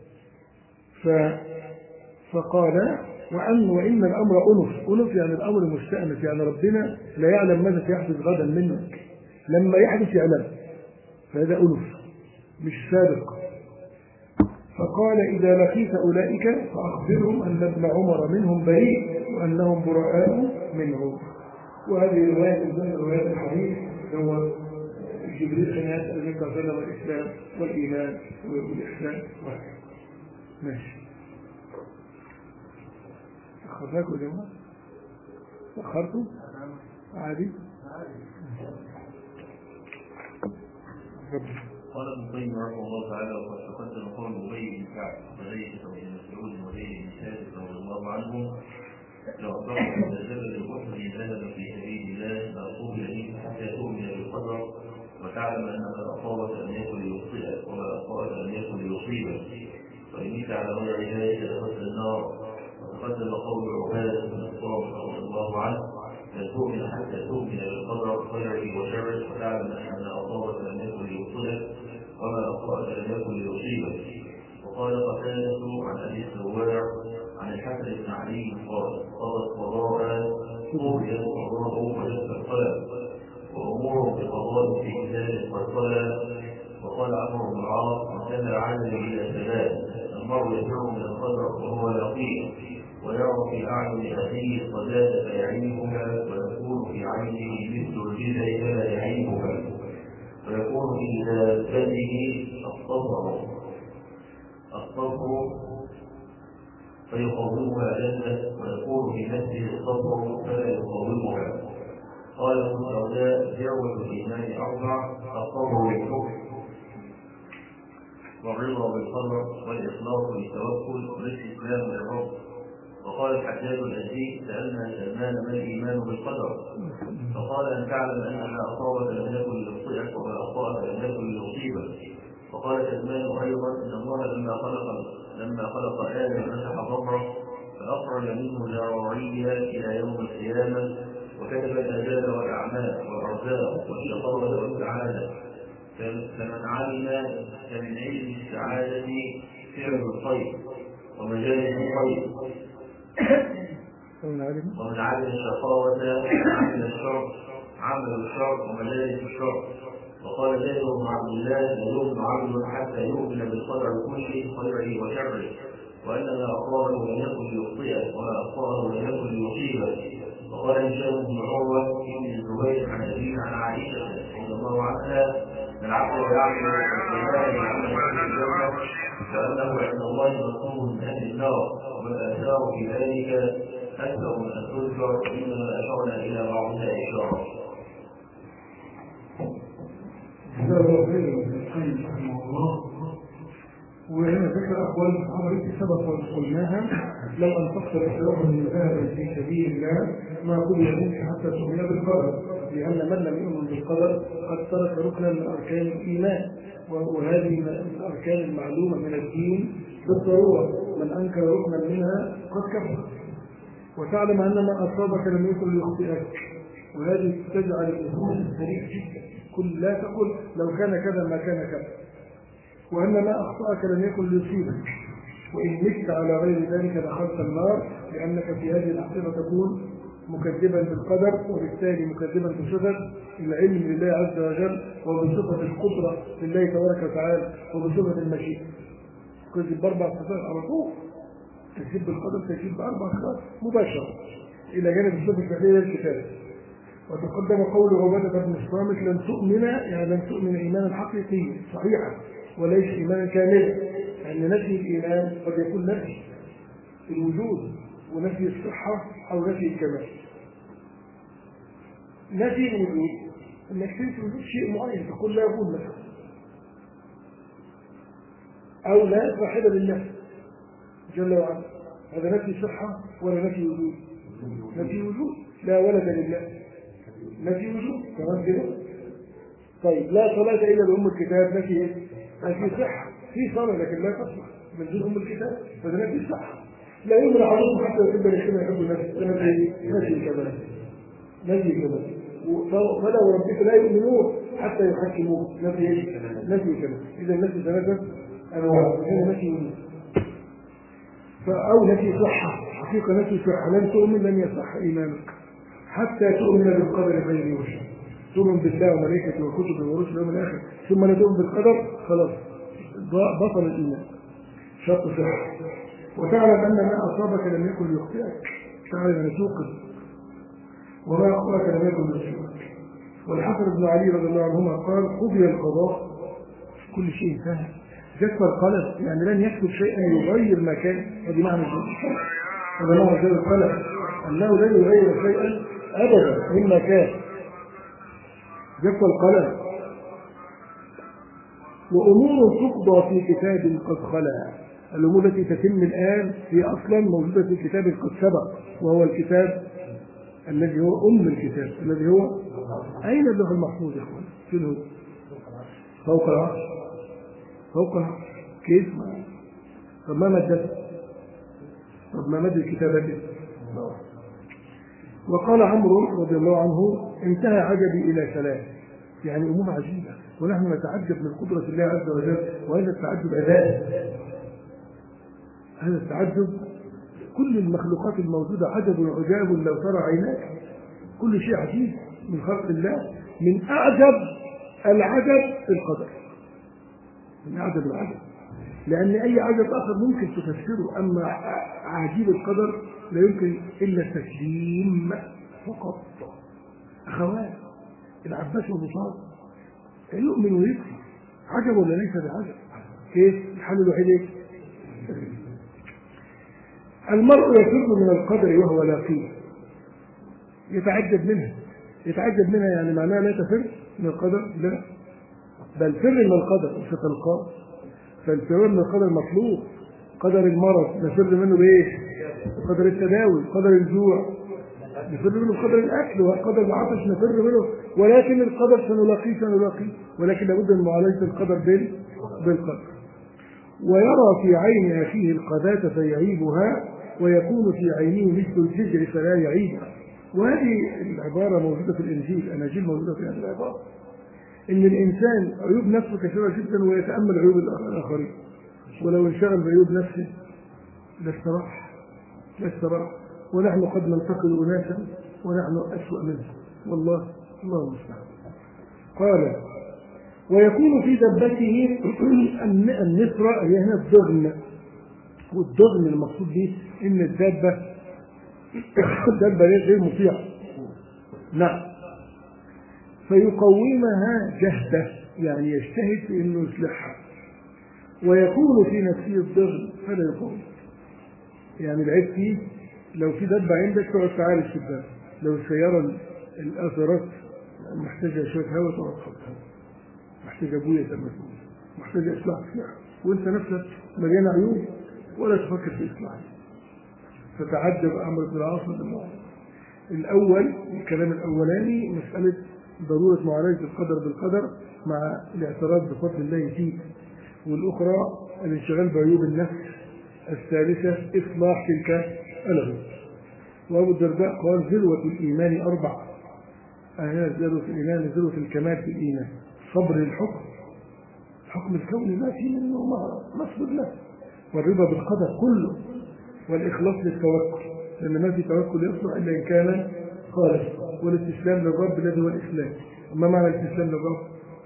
فقال وأن وإن الأمر أنف. أنف يعني الأمر مستأنف، يعني ربنا لا يعلم ماذا سيحدث غدا منك، لما يحدث يعلم، فهذا أنف مش سابق. فقال إذا لقيت أولئك فأخبرهم أن ابن عمر منهم بريء وأنهم براء منه. وهذه رواية من روايات الحديث هو جبريل كان يسأل منك صلى والإسلام والإيمان والإحسان وهكذا. ماشي. أخذناكم يا جماعة؟ أخرتم؟ عادي؟ قال ابن القيم رحمه الله تعالى وقد تقدم قول أبي بن كعب وزيد وابن مسعود وزيد بن ثابت رضي الله عنهم لو أطلقت من جبل الكفر ذهب في سبيل الله لأصوب إليك حتى تؤمن بالقدر وتعلم أنك أصابت أن يكن ليخطئك وما أصابت أن يكن ليصيبك، وإنك على غير ذلك لدخلت النار. وتقدم قول عبادة بن الصامت رضي الله عنه أن تؤمن حتى تؤمن بالقدر خيره وشره وتعلم أن أصابت لم يكن ليصيبك وما أخطأك لم يكن ليصيبك. وقال قتادة عن أبي الزوار عن الحسن بن علي قال قضت قضاء قضيت قضاء وجدت القلم وأمور بقضاء في كتاب والصلاة. وقال عمرو بن العاص من كان عمل إلى ثلاث المرء يفر من القدر وهو يقين ويرى في أعين أخيه الصلاة فيعيبها ويكون في عينه مثل الجزء فلا يعيبها ويكون في ذاته الصبر الصبر فيقومها جنة ويكون في نفسه الصبر فلا يقومها. قال ابن الدرداء ذروة الإيمان أربع: الصبر والحكم والرضا بالقدر والإخلاص والتوكل والاستسلام للرب. وقال الحجاج الأزدي سألنا سلمان ما الإيمان بالقدر؟ فقال أن تعلم أن ما أصابك لم يكن ليخطئك وما أخطأك لم يكن ليصيبك. وقال سلمان أيضا إن الله لما خلق لما خلق آدم مسح ظهره فأخرج منه ذراريها إلى يوم القيامة وكتب الأجال والأعمال والأرزاق والشقاوة والسعادة. فمن علم فمن علم السعادة فعل الخير ومجالس الخير، ومن علم الشقاوة عمل الشر عمل الشر ومجالس الشر. وقال جابر بن عبد الله لا يؤمن عبد حتى يؤمن بالقدر كله خيره وشره وأن ما أصابه لم يكن ليخطئه وما أخطأه لم يكن ليصيبه. وقال هشام بن عروة بن الزبير عن أبيه عن عائشة رضي الله عنها: العبد يعمل بالإيمان عمل أهل الجنة فأنه عند الله مطلوب من أهل النار، ومن آثار في ذلك أكثر من أن تذكر، إنما أشرنا إلى بعضها إشارة. وهنا ذكر أقوال الصحابة التي سبق وقلناها: لو أنفقت بشرهم من ذهب في سبيل الله ما قبل منك حتى تؤمن بالقدر، لأن من لم يؤمن بالقدر قد ترك ركنا من أركان الإيمان، وهذه من الأركان المعلومة من الدين بالضرورة، من أنكر ركنا منها قد كفر. وتعلم أن ما أصابك لم يكن ليخطئك، وهذه تجعل الإنسان سريع جدا، كل لا تقل لو كان كذا ما كان كذا، وأن ما أخطأك لم يكن ليصيبك، وإن مت على غير ذلك دخلت النار، لأنك في هذه الحقيقة تكون مكذبا بالقدر، وبالتالي مكذبا بصفة العلم لله عز وجل، وبصفة القدرة لله تبارك وتعالى، وبصفة المشيئة. كذب بأربع صفات على طول، تكذب بالقدر تكذب بأربع صفات مباشرة إلى جانب الصفة الفعلية للكتاب. وتقدم قول عبادة بن الصامت: لن تؤمن يعني لن تؤمن إيمانا حقيقيا صحيحا وليس إيمانا كاملا، لأن نفي الإيمان قد يكون نفي الوجود ونفي الصحة أو نفي الكمال. نفي الوجود أنك تنفي وجود شيء معين، تقول لا يكون مثلا، أو لا صاحب لله جل وعلا، هذا نفي صحة ولا نفي وجود؟ نفي وجود. لا ولد لله نفي وجود تمام كده. طيب لا صلاة إلا بأم الكتاب نفي إيه؟ نفي صحة، في صلاة لكن لا تصلح من دون أم الكتاب، فده نفي صحة. لا يمنع عليكم حتى يحب الإخوة يحب النفس، نفي نفي كذا نفي كذا. فلو ربك لا يؤمنون حتى يحكموه نفي إيه؟ نفي كذا. إذا النفي ثلاثة أنواع، هنا نفي وجود أو نفي صحة، حقيقة نفي صحة، لن تؤمن لن يصح إيمانك حتى تؤمن بالقدر خيره وشره، تؤمن بالله وملائكته وكتبه ورسله واليوم الآخر، ثم لا تؤمن بالقدر خلاص بطل الإيمان، شرط صحة. وتعلم أن ما أصابك لم يكن ليخطئك، تعلم أن توقن، وما أخطأك لم يكن ليصيبك. والحسن بن علي رضي الله عنهما قال: قضي القضاء كل شيء انتهى، جف القلم، يعني لن يكتب شيئا يغير ما كان. هذه معنى القلم، هذا معنى القلم، أنه لن يغير شيئا أبدا مما كان. جف القلم. وأمور تقضى في كتاب قد خلا، الأمور التي تتم الآن هي أصلا موجودة في كتاب قد سبق، وهو الكتاب الذي هو أم الكتاب، الذي هو أين اللوح المحفوظ يا أخوان؟ شنو؟ فوق العرش. فوق العرش كيف؟ ما طب ما مدد طب ما مد الكتابة. وقال عمرو رضي الله عنه: انتهى عجبي إلى ثلاث، يعني أمور عجيبة، ونحن نتعجب من قدرة الله عز وجل، وهذا التعجب أداء، هذا التعجب كل المخلوقات الموجودة عجب وعجاب لو ترى عيناك، كل شيء عجيب من خلق الله. من أعجب العجب القدر، من أعجب العجب، لأن أي عجب آخر ممكن تفسره، أما عجيب القدر لا يمكن إلا التسليم فقط. أخوات العباس والمصاب يؤمن ويكفي، عجب ولا ليس بعجب؟ كيف؟ الحل الوحيد ايه؟ المرء يفر من القدر وهو لاقيه، يتعجب منها. يتعجب منها يعني معناها لا تفر من القدر، لا، بل فر من القدر وستلقاه. فالفرار من القدر مطلوب. قدر المرض نفر منه بايه؟ قدر التداوي، قدر الجوع نفر منه بقدر الاكل، وقدر العطش نفر منه، ولكن القدر سنلاقيه سنلاقيه ولكن لابد من معالجه القدر بالقدر. ويرى في عين اخيه القذاة فيعيبها، ويكون في عينه مثل الفجر فلا يعيبها. وهذه العباره موجوده في الانجيل، اناجيل موجوده في هذه العباره، ان الانسان عيوب نفسه كثيره جدا ويتامل عيوب الاخرين، ولو انشغل بعيوب نفسه لاستراح لاستراح. ونحن قد ننتقد اناسا ونحن اسوأ منه، والله الله المستعان. قال: ويكون في دبته النسرة، هي هنا الضغن، والضغن المقصود به إن الدابة الدابة غير مطيعة. نعم. فيقومها جهده، يعني يجتهد في إنه يصلحها، ويكون في نفسه الضغن فلا يقوم. يعني العيب فيه لو في دابة عندك تقعد تعالج في الدابة، لو السيارة الأثرات محتاجة شوية هواء تقعد تحطها، محتاجة بوية تمثل، محتاجة إصلاح فيها، وأنت نفسك مليان عيوب ولا تفكر في إصلاحها. فتعجب عمرو بن العاص رضي الله عنه. الأول الكلام الأولاني مسألة ضرورة معالجة القدر بالقدر مع الاعتراف بفضل الله فيه، والأخرى الانشغال بعيوب النفس. الثالثة إصلاح تلك العيوب. وأبو الدرداء قال ذروة الإيمان أربع. أهنا ذروة الإيمان ذروة الكمال في الإيمان: صبر الحكم، الحكم الكوني ما فيه منه مصبر له، والرضا بالقدر كله، والإخلاص للتوكل، لأن ما في توكل يصلح إلا إن كان خالصا، والاستسلام للرب الذي هو الإسلام. ما معنى الاستسلام للرب؟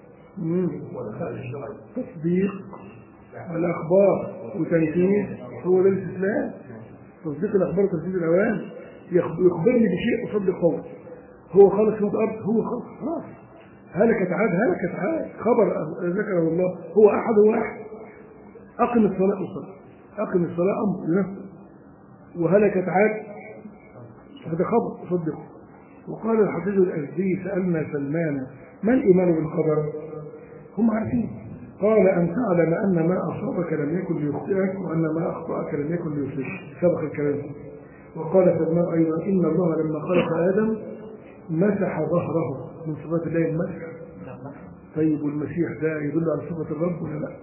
تصديق الأخبار وتنفيذ، هو ده الاستسلام. تصديق الأخبار وتنفيذ الأوامر. يخبرني بشيء أصدق قوله. هو خالص في الأرض، هو خالص خلاص. هلكت عاد هلكت عاد، خبر ذكره الله، هو أحد واحد. أقم الصلاة وصل، أقم الصلاة أمر لنفسه، وهلكت عاد هذا خبر صدق. وقال الحفيظ الأزدي: سألنا سلمان ما الإيمان بالقدر؟ هم عارفين. قال: أن تعلم أن ما أصابك لم يكن ليخطئك، وأن ما أخطأك لم يكن ليصيبك. سبق الكلام. وقال سلمان أيضا: إن الله لما خلق آدم مسح ظهره، من صفات الله المسح. طيب والمسيح ده يدل على صفة الرب ولا لا؟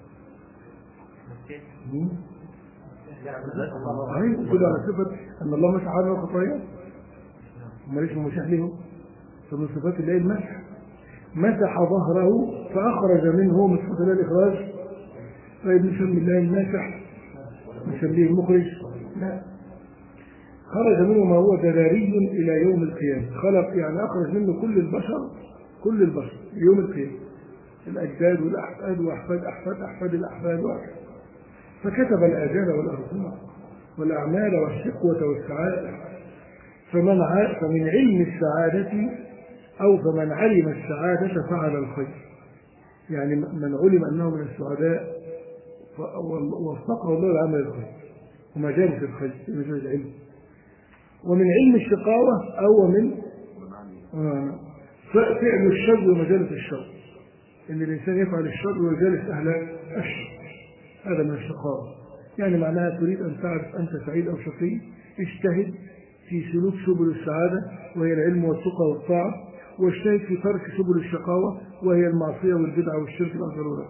أيوة يدل على صفة أن الله مسح عنه الخطايا. ما ليش المسيح له؟ فمن صفات الله المسح. مسح ظهره فأخرج منه، من صفات الله الإخراج. طيب نسمي الله الماسح، نسميه المخرج؟ لا، خرج منه ما هو ذراري إلى يوم القيامة. خلق يعني أخرج منه كل البشر، كل البشر يوم القيامة، الأجداد والأحفاد وأحفاد أحفاد أحفاد الأحفاد وأحفاد. فكتب الآجال والأرزاق والأعمال والشقوة والسعادة. فمن ع... فمن علم السعادة أو فمن علم السعادة فعل الخير، يعني من علم أنه من السعداء ووفقه الله لعمل الخير ومجالس الخير في مجال العلم. ومن علم الشقاوة أو من آه. فعل الشر ومجالس الشر، إن الإنسان يفعل الشر ويجالس أهل الشر، هذا من الشقاوة. يعني معناها تريد أن تعرف أنت سعيد أو شقي، اجتهد في سلوك سبل السعادة وهي العلم والتقى والطاعة، واجتهد في ترك سبل الشقاوة وهي المعصية والبدعة والشرك الأصغر والأكبر.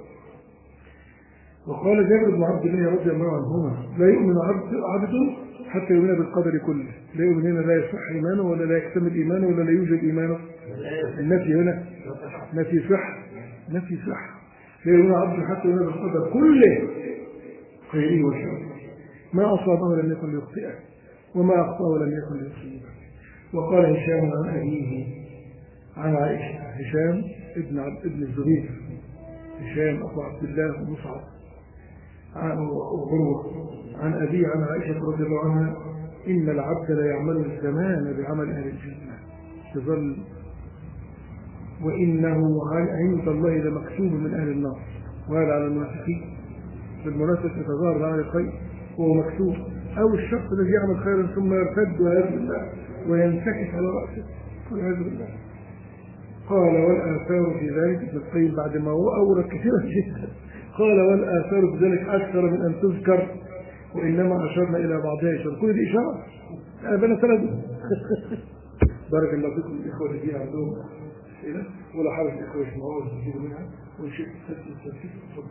وقال جابر بن عبد الله رضي الله عنهما: لا يؤمن عبد حتى يؤمن بالقدر كله. لا يؤمن هنا لا يصح إيمانه ولا لا يكتمل إيمانه ولا لا يوجد إيمانه. النفي هنا نفي صح، نفي صح. لا يؤمن عبد حتى يؤمن بالقدر كله، خيره وشره، ما أصابه لم يكن ليخطئه وما أخطأه لم يكن ليصيبه. وقال هشام عن أبيه عن عائشة، هشام ابن عبد ابن الزبير، هشام أبو عبد الله ومصعب عن وغروة عن أبي عن عائشة رضي الله عنها: إن العبد لا يعمل الزمان بعمل أهل الجنة تظل، وإنه عند الله لمكتوب من أهل النار. وهذا على المنافقين بالمناسبة يتظاهر عن الخير وهو مكتوب، أو الشخص الذي يعمل خيرا ثم يرتد والعياذ بالله وينتكس على رأسه والعياذ بالله. قال: والآثار في ذلك، ابن القيم بعد ما هو أورد كثيرا جدا قال: والآثار في ذلك أكثر من أن تذكر، وإنما أشرنا إلى بعضها إشارة. كل دي إشارة أبنى ثلاثة. بارك الله فيكم. الإخوة اللي فيها عندهم أسئلة ولا حرج، الإخوة يسمعوها ويستفيدوا منها ونشوف التسجيل. تفضل.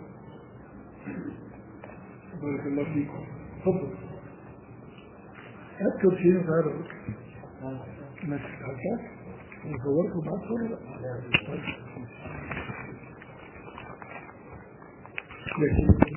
بارك الله فيكم. تفضل. أذكر شيء هذا ما تستحقش نصوركم بعد صورة لا لكن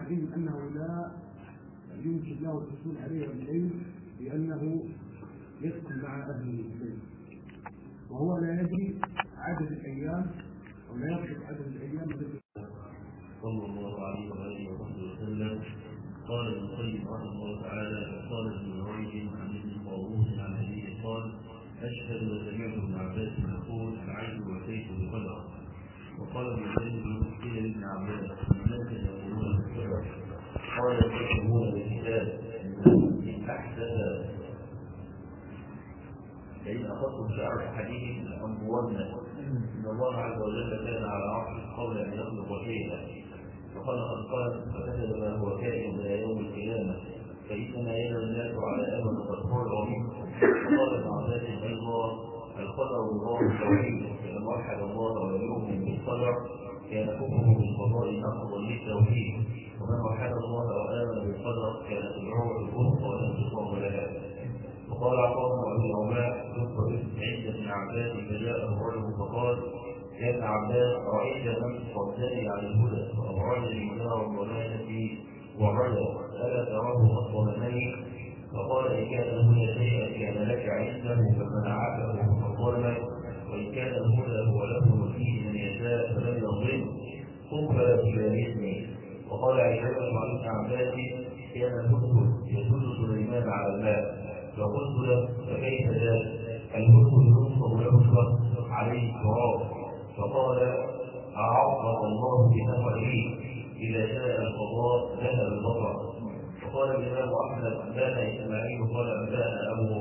علم أنه لا يمكن له الحصول عليه بالليل لأنه يسكن مع أهل البيت، وهو لا يدري عدد الأيام أو لا يقصد عدد الأيام التي صلى الله عليه وآله وصحبه وسلم. قال ابن القيم رحمه الله تعالى: قال ابن جريج عن ابن طاووس عن أبيه قال: أشهد وسمعت ابن عباس يقول: العين والسيف بقدر. وقال ابن القيم: قيل لابن عباس: الناس يقولون بالقدر، قال: يكتبون بالكتاب إن أحدث. فإن أخذتم شعر حديث لأنبون إن الله عز وجل كان على عرشه قبل أن يخلق شيئا، فخلق القلم فكتب ما هو كائن إلى يوم القيامة، فإنما يدعو الناس على أمل قد فرغ منه. وقال ابن عباس أيضا: القدر الله التوحيد، فإن وحد الله ولم يؤمن بالقدر كان كفره بالقضاء نقضا للتوحيد، ومن وحد الله وآمن بالقدر كانت العروة الوثقى ولم تقام لها. وقال عطاء بن ابي رباح عند ابن عباس فجاءه رجل فقال: يا ابن عباس، رايت من صدني عن الهدى وابعدني من دار الضلاله والرجل، الا تراه قد ظلمني؟ فقال: ان كان الهدى شيئا كان لك عنده فمنعته فظلمك، وان كان الهدى هو له فيه من يشاء فلم يظلم قم فلا تجالسني. وقال عكرمة عن ابن عباس: كان الهدهد يدل سليمان على الماء، فقلت له: فكيف ذلك؟ الهدهد ينصب له الشرط عليه التراب. فقال: أعظم الله بنفعه، إذا شاء القضاء ذهب البصر. وقال الإمام أحمد: أنبانا إسماعيل قال أنبانا أبو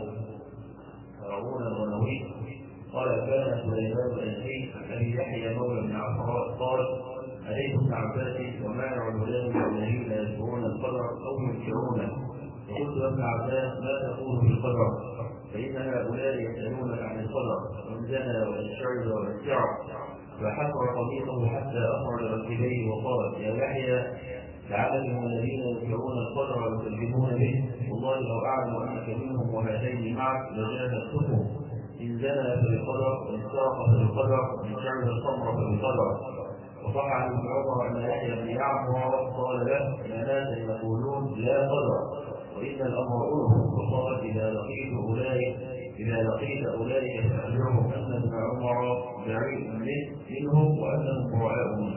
هارون الغنوي قال أنبانا سليمان الأنسي أبي يحيى مولى بن عفراء قال: أليس ابن عباس ومانع الولاة الذين يذكرون القدر أو ينكرونه؟ فقلت يا ابن عباس: ما تقول في القدر؟ فإن هؤلاء يسألونك عن القدر، ومن زنى وإن شرب وإن سعر. فحفر قميصه حتى أخرج ركبيه وقال: يا يحيى، لعلك من الذين ينكرون القدر ويكذبون به، والله لو أعلم أنك منهم وهاتين معك لجاهدتهم. إن زنى فبقدر، وإن سرق فبقدر، وإن شرب الخمر فبقدر. وصح عن ابن عمر أن يحيى بن يعمر قال له: يا ناس يقولون لا قدر وإن الأمر ألهم. وقال: إذا لقيت أولئك إذا لقيت أولئك فأخبرهم أن ابن عمر بعيد منهم وأنهم براء منه.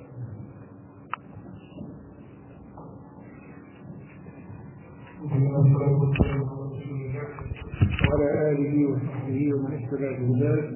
وعلى آله وصحبه ومن اهتدى بهداه.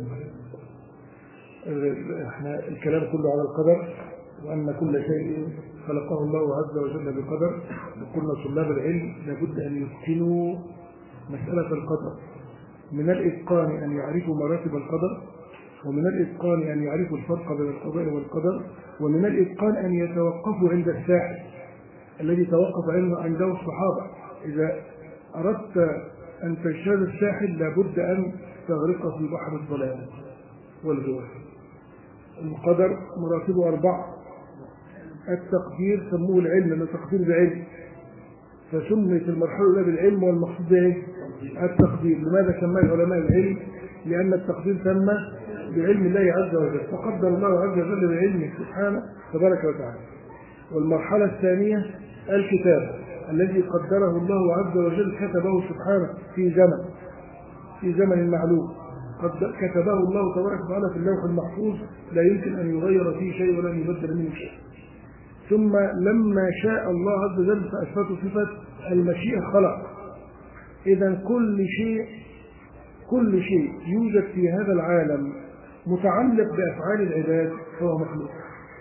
احنا الكلام كله على القدر، وأن كل شيء خلقه الله عز وجل بقدر. وقلنا طلاب العلم لابد أن يتقنوا مسألة القدر، من الإتقان أن يعرفوا مراتب القدر، ومن الإتقان أن يعرفوا الفرق بين القضاء والقدر، ومن الإتقان أن يتوقفوا عند الساحل الذي توقف عنده الصحابة. إذا أردت أن تجتاز الساحل لابد أن تغرق في بحر الضلال والجوع. القدر مراتبه أربعة. التقدير سموه العلم، لأنه تقدير بعلم، فسميت المرحلة الأولى بالعلم، والمقصود به التقدير. لماذا سماه العلماء العلم؟ لأن التقدير سمى بعلم الله عز وجل، فقدر الله عز وجل بعلمه سبحانه تبارك وتعالى. والمرحلة الثانية الكتاب، الذي قدره الله عز وجل كتبه سبحانه في زمن في زمن معلوم، قد كتبه الله تبارك وتعالى في اللوح المحفوظ، لا يمكن أن يغير فيه شيء ولا يبدل منه شيء. ثم لما شاء الله عز وجل فأثبت صفة المشيئة خلق. إذا كل شيء كل شيء يوجد في هذا العالم متعلق بأفعال العباد فهو مخلوق.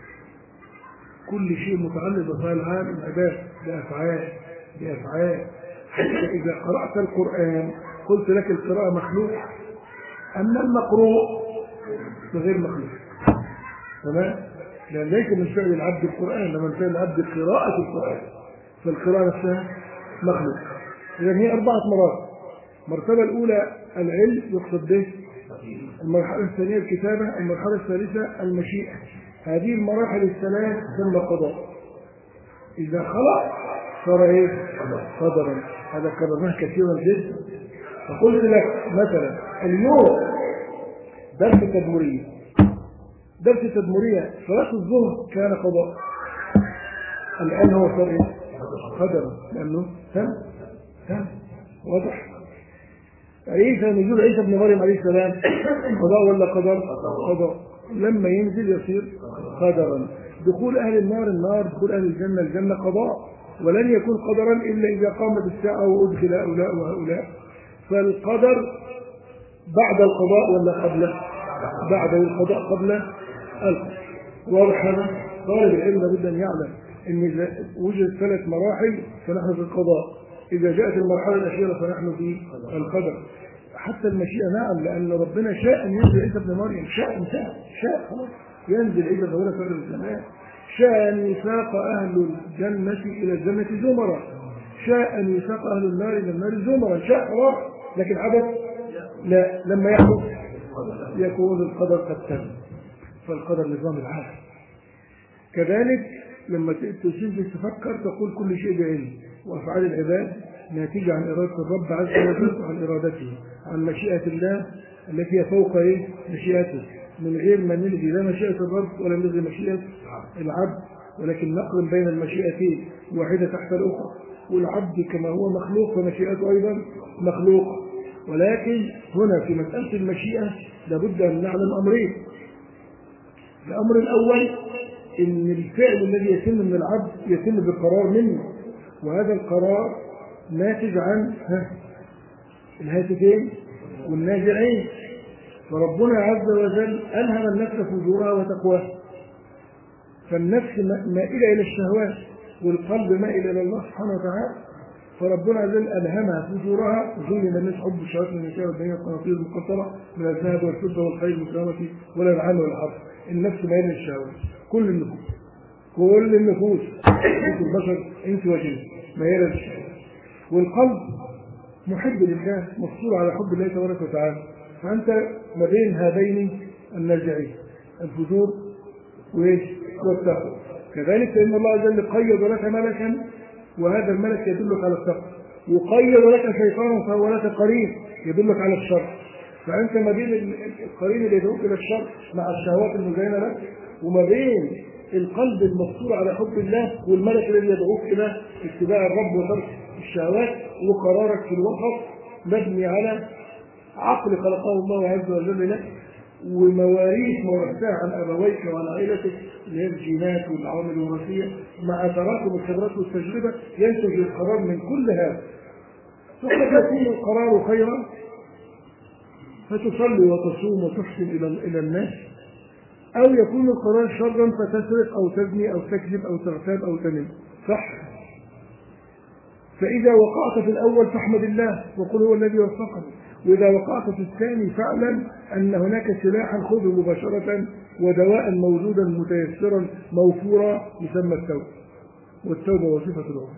كل شيء متعلق بأفعال العباد بأفعال بأفعال حتى إذا قرأت القرآن قلت لك القراءة مخلوق، أما المقروء غير مخلوق. تمام؟ لأن ليس من فعل العبد القرآن، لما من فعل العبد قراءة القرآن، فالقراءة نفسها مخلوق. إذن هي أربعة مرات. المرتبة الأولى العلم يقصد به، المرحلة الثانية الكتابة، المرحلة الثالثة المشيئة. هذه المراحل الثلاث ثم قضاء. إذا خلق صار إيه؟ قدرا. هذا كررناه كثيرا جدا. فقلت لك مثلا اليوم درس تدمرية درس تدمرية صلاة الظهر كان قضاء، الآن هو صار إيه؟ قدرا، لأنه ها ها واضح. عيسى نزول عيسى ابن مريم عليه السلام قضاء ولا قدر؟ قضاء. لما ينزل يصير قدرا. دخول أهل النار النار، دخول أهل الجنة الجنة قضاء، ولن يكون قدرا إلا إذا قامت الساعة وأدخل هؤلاء وهؤلاء. فالقدر بعد القضاء ولا قبله؟ بعد القضاء قبل القضاء. واضح هذا؟ طالب العلم لابد أن يعلم أن إذا وجدت ثلاث مراحل فنحن في القضاء، إذا جاءت المرحلة الأخيرة فنحن في القدر. حتى المشيئة نعم، لأن ربنا شاء أن ينزل عيسى ابن مريم، شاء انتهى، شاء خلاص ينزل عيسى ابن مريم في الزمان، شاء أن يساق أهل الجنة إلى الجنة زمرا، شاء أن يساق أهل النار إلى النار زمرا، شاء خلاص. لكن عبث لا، لما يحدث يكون القدر قد تم. فالقدر نظام العالم. كذلك لما تسيب تفكر تقول كل شيء بعلم، وأفعال العباد ناتجة عن إرادة الرب عز وجل وعن إرادته، عن مشيئة الله التي هي فوق إيه؟ مشيئته، من غير ما نلغي لا مشيئة الرب ولا نلغي مشيئة العبد، ولكن نقرن بين المشيئتين واحدة تحت الأخرى. والعبد كما هو مخلوق فمشيئته أيضا مخلوق. ولكن هنا في مسألة المشيئة لابد أن نعلم أمرين. الأمر الأول إن الفعل الذي يتم من العبد يتم بالقرار منه، وهذا القرار ناتج عن الهاتفين والنازعين. فربنا عز وجل ألهم النفس فجورها وتقواها، فالنفس مائلة إلى الشهوات والقلب مائل إلى الله سبحانه وتعالى. فربنا عز وجل ألهمها فجورها، زين الناس حب الشهوات من النساء والبنين والقناطير المقنطرة من الذهب والفضة والخيل المسومة والأنعام والحرث. النفس مائلة للشهوات، كل النفوس كل النفوس البشر انس وجن مائلة للشهوات. والقلب محب لله مفصول على حب الله تبارك وتعالى. فأنت ما بين هذين النازعين الفجور والتقوى. كذلك فإن الله عز وجل قيض لك ملكا، وهذا الملك يدلك على التقوى، وقيض لك شيطانا فهو لك قرين يدلك على الشر. فأنت ما بين القرين اللي يدعوك إلى الشر مع الشهوات المزينة لك، وما بين القلب المفصول على حب الله والملك الذي يدعوك إلى اتباع الرب وترك الشهوات، وقرارك في الوسط مبني على عقل خلقه الله عز وجل لك، ومواريث مورثها عن أبويك وعن عائلتك اللي هي الجينات والعوامل الوراثية، مع تراكم الخبرات والتجربة ينتج القرار من كل هذا. فقد يكون القرار خيرا فتصلي وتصوم وتحسن إلى إلى الناس، أو يكون القرار شرا فتسرق أو تزني أو تكذب أو تغتاب أو تنم. صح؟ فإذا وقعت في الأول فاحمد الله وقل هو الذي وفقني، وإذا وقعت في الثاني فاعلم أن هناك سلاحا خذه مباشرة ودواء موجودا متيسرا موفورا يسمى التوبة، والتوبة وصفة العمر.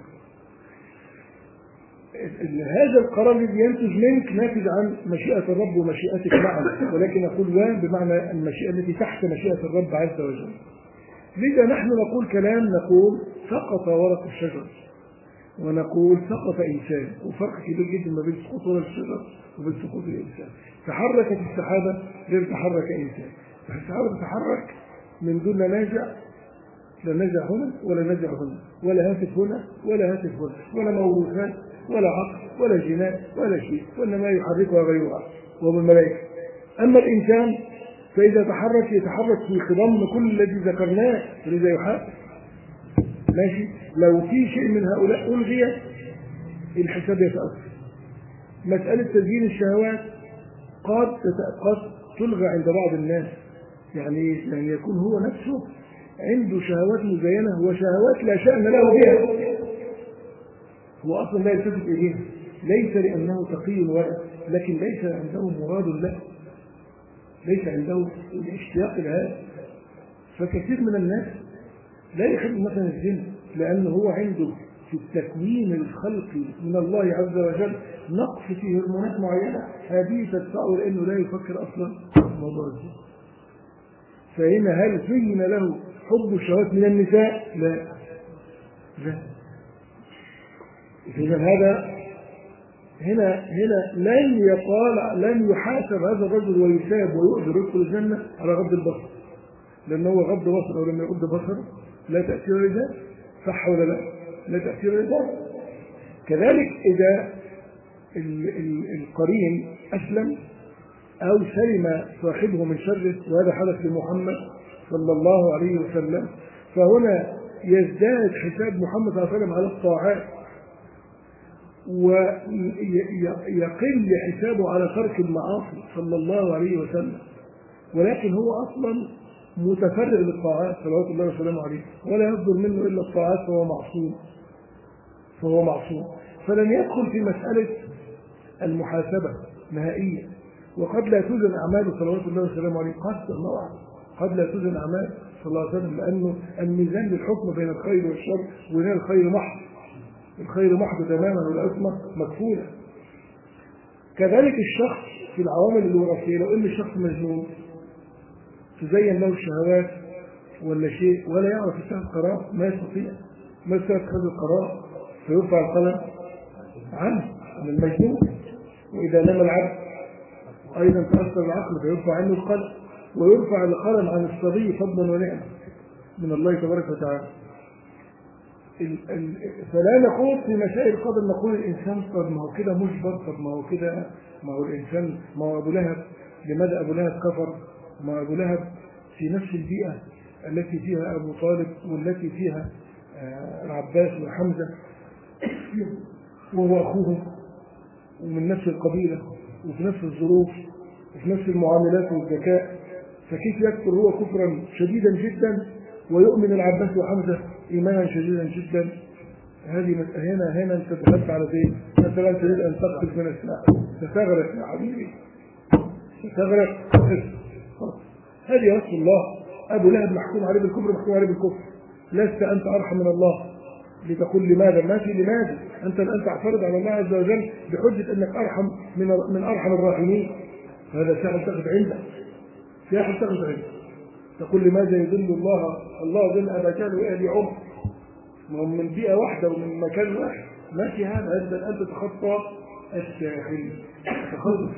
هذا القرار الذي ينتج منك ناتج عن مشيئة الرب ومشيئتك معا، ولكن أقول وان بمعنى المشيئة التي تحت مشيئة الرب عز وجل. لذا نحن نقول كلام، نقول سقط ورق الشجر، ونقول سقط إنسان، وفرق كبير جدا ما بين سقوط ورق الشجر وبين سقوط الإنسان. تحركت السحابة غير تحرك إنسان، فالسحابة تتحرك من دون لا نازع، لا نازع هنا ولا نازع هنا، ولا هاتف هنا ولا هاتف هنا، ولا موروثات ولا عقل ولا جنات ولا شيء، وإنما يحركها غيرها وهو الملائكة. أما الإنسان فإذا تحرك يتحرك في خضم كل الذي ذكرناه، فلذا يحرك. ماشي؟ لو في شيء من هؤلاء ألغي الحساب يتأثر. مسألة تزيين الشهوات قد قد تلغى عند بعض الناس، يعني يعني يكون هو نفسه عنده شهوات مزينة وشهوات لا شأن له بها، هو أصلا لا يلتفت إليها، ليس لأنه تقي ولا، لكن ليس عنده مراد له، ليس عنده الاشتياق لهذا. فكثير من الناس لا يحب مثلا الزنا لأنه هو عنده في التكوين الخلقي من الله عز وجل نقص في هرمونات معينة، هذه تدفعه لأنه لا يفكر أصلا في موضوع الزنا. فهنا هل زين له حب الشهوات من النساء؟ لا لا. إذا هذا هنا هنا لن يقال لن يحاسب هذا الرجل ويثاب ويؤجر يدخل الجنة على غض البصر، لأنه هو غض بصر أو لم يغض بصر لا تأثير لذلك. صح ولا لا؟ لا تأثير للباطل. كذلك إذا ال ال القرين أسلم أو سلم صاحبه من شره، وهذا حدث لمحمد صلى الله عليه وسلم، فهنا يزداد حساب محمد صلى الله عليه وسلم على الطاعات، ويقل حسابه على ترك المعاصي صلى الله عليه وسلم، ولكن هو أصلا متفرغ للطاعات صلوات الله وسلامه عليه، ولا يصدر منه إلا الطاعات، فهو معصوم فهو معصوم فلن يدخل في مسألة المحاسبة نهائيا. وقد لا توزن أعماله صلوات الله وسلامه عليه، قد الله قد لا توزن أعماله صلى الله عليه وسلم، لأنه الميزان للحكم بين الخير والشر، وهنا الخير محض، الخير محض تماما والعصمة مكفولة. كذلك الشخص في العوامل الوراثية، لو ان الشخص مجنون تزين له الشهوات ولا شيء ولا يعرف يتخذ قرار، ما يستطيع ما يتخذ القرار، فيرفع القلم عنه عن المجنون. واذا نام العبد ايضا تاثر العقل فيرفع عنه القلم، ويرفع القلم عن الصبي فضلا ونعمه من الله تبارك وتعالى. فلا نقول في مسائل القدر نقول الانسان طب ما هو كده مجبر، طب ما هو كده، ما هو الانسان، ما هو ابو لهب لماذا ابو لهب كفر؟ ما ابو لهب في نفس البيئه التي فيها ابو طالب والتي فيها العباس وحمزه، وهو اخوهم ومن نفس القبيله وفي نفس الظروف وفي نفس المعاملات والذكاء، فكيف يكفر هو كفرا شديدا جدا ويؤمن العباس وحمزه ايمانا شديدا جدا؟ هذه هنا هنا انت دخلت على زين، مثلا تريد ان تقتل من الساعه ستغرق يا حبيبي، ستغرق. هذه رسول الله. ابو لهب محكوم عليه بالكفر، محكوم عليه بالكفر، لست انت ارحم من الله لتقول لماذا؟ ما في لماذا، انت الان تعترض على الله عز وجل بحجه انك ارحم من من ارحم الراحمين، هذا سهل تاخذ عندك، سهل تاخذ عندك، تقول لماذا يذل الله الله ذل ابا جهل واهل عمر، وهم من بيئه واحده ومن مكان واحد، ما في هذا، انت الان تتخطى الساحل تخلص.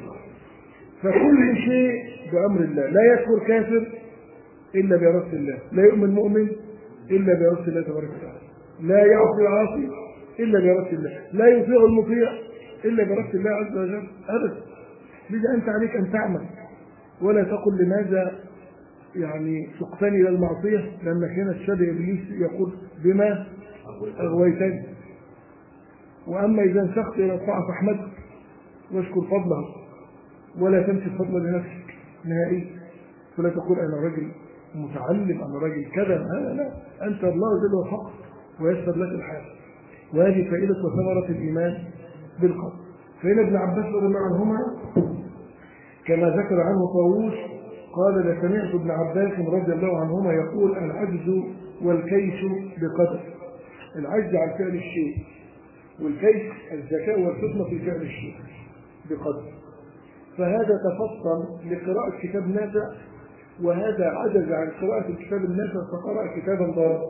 فكل شيء بامر الله، لا يكفر كافر الا بإرادة الله، لا يؤمن مؤمن الا بإرادة الله تبارك وتعالى، لا يعصي العاصي الا بإرادة الله، لا يطيع المطيع الا بإرادة الله عز وجل ابدا. لذا انت عليك ان تعمل، ولا تقل لماذا يعني سقتني الى المعصيه، لانك هنا الشبه ابليس يقول بما اغويتني. واما اذا انسخت الى الطاعه فاحمده واشكر فضله، ولا تمسك فضلا لنفسك نهائيا، فلا تقول انا رجل متعلم، انا رجل كذا، لا لا، انت الله جل وفقك ويسر لك الحال. وهذه فائده وثمره الايمان بالقلب. فإن ابن عباس رضي الله عنهما كما ذكر عنه طاووس قال لسمعت ابن عباس رضي الله عنهما يقول العجز والكيس بقدر، العجز عن فعل الشيء، والكيس الذكاء والفطنة في فعل الشيء بقدر. فهذا تفطن لقراءة كتاب نافع، وهذا عجز عن قراءة الكتاب النافع فقرأ كتابا ضارا،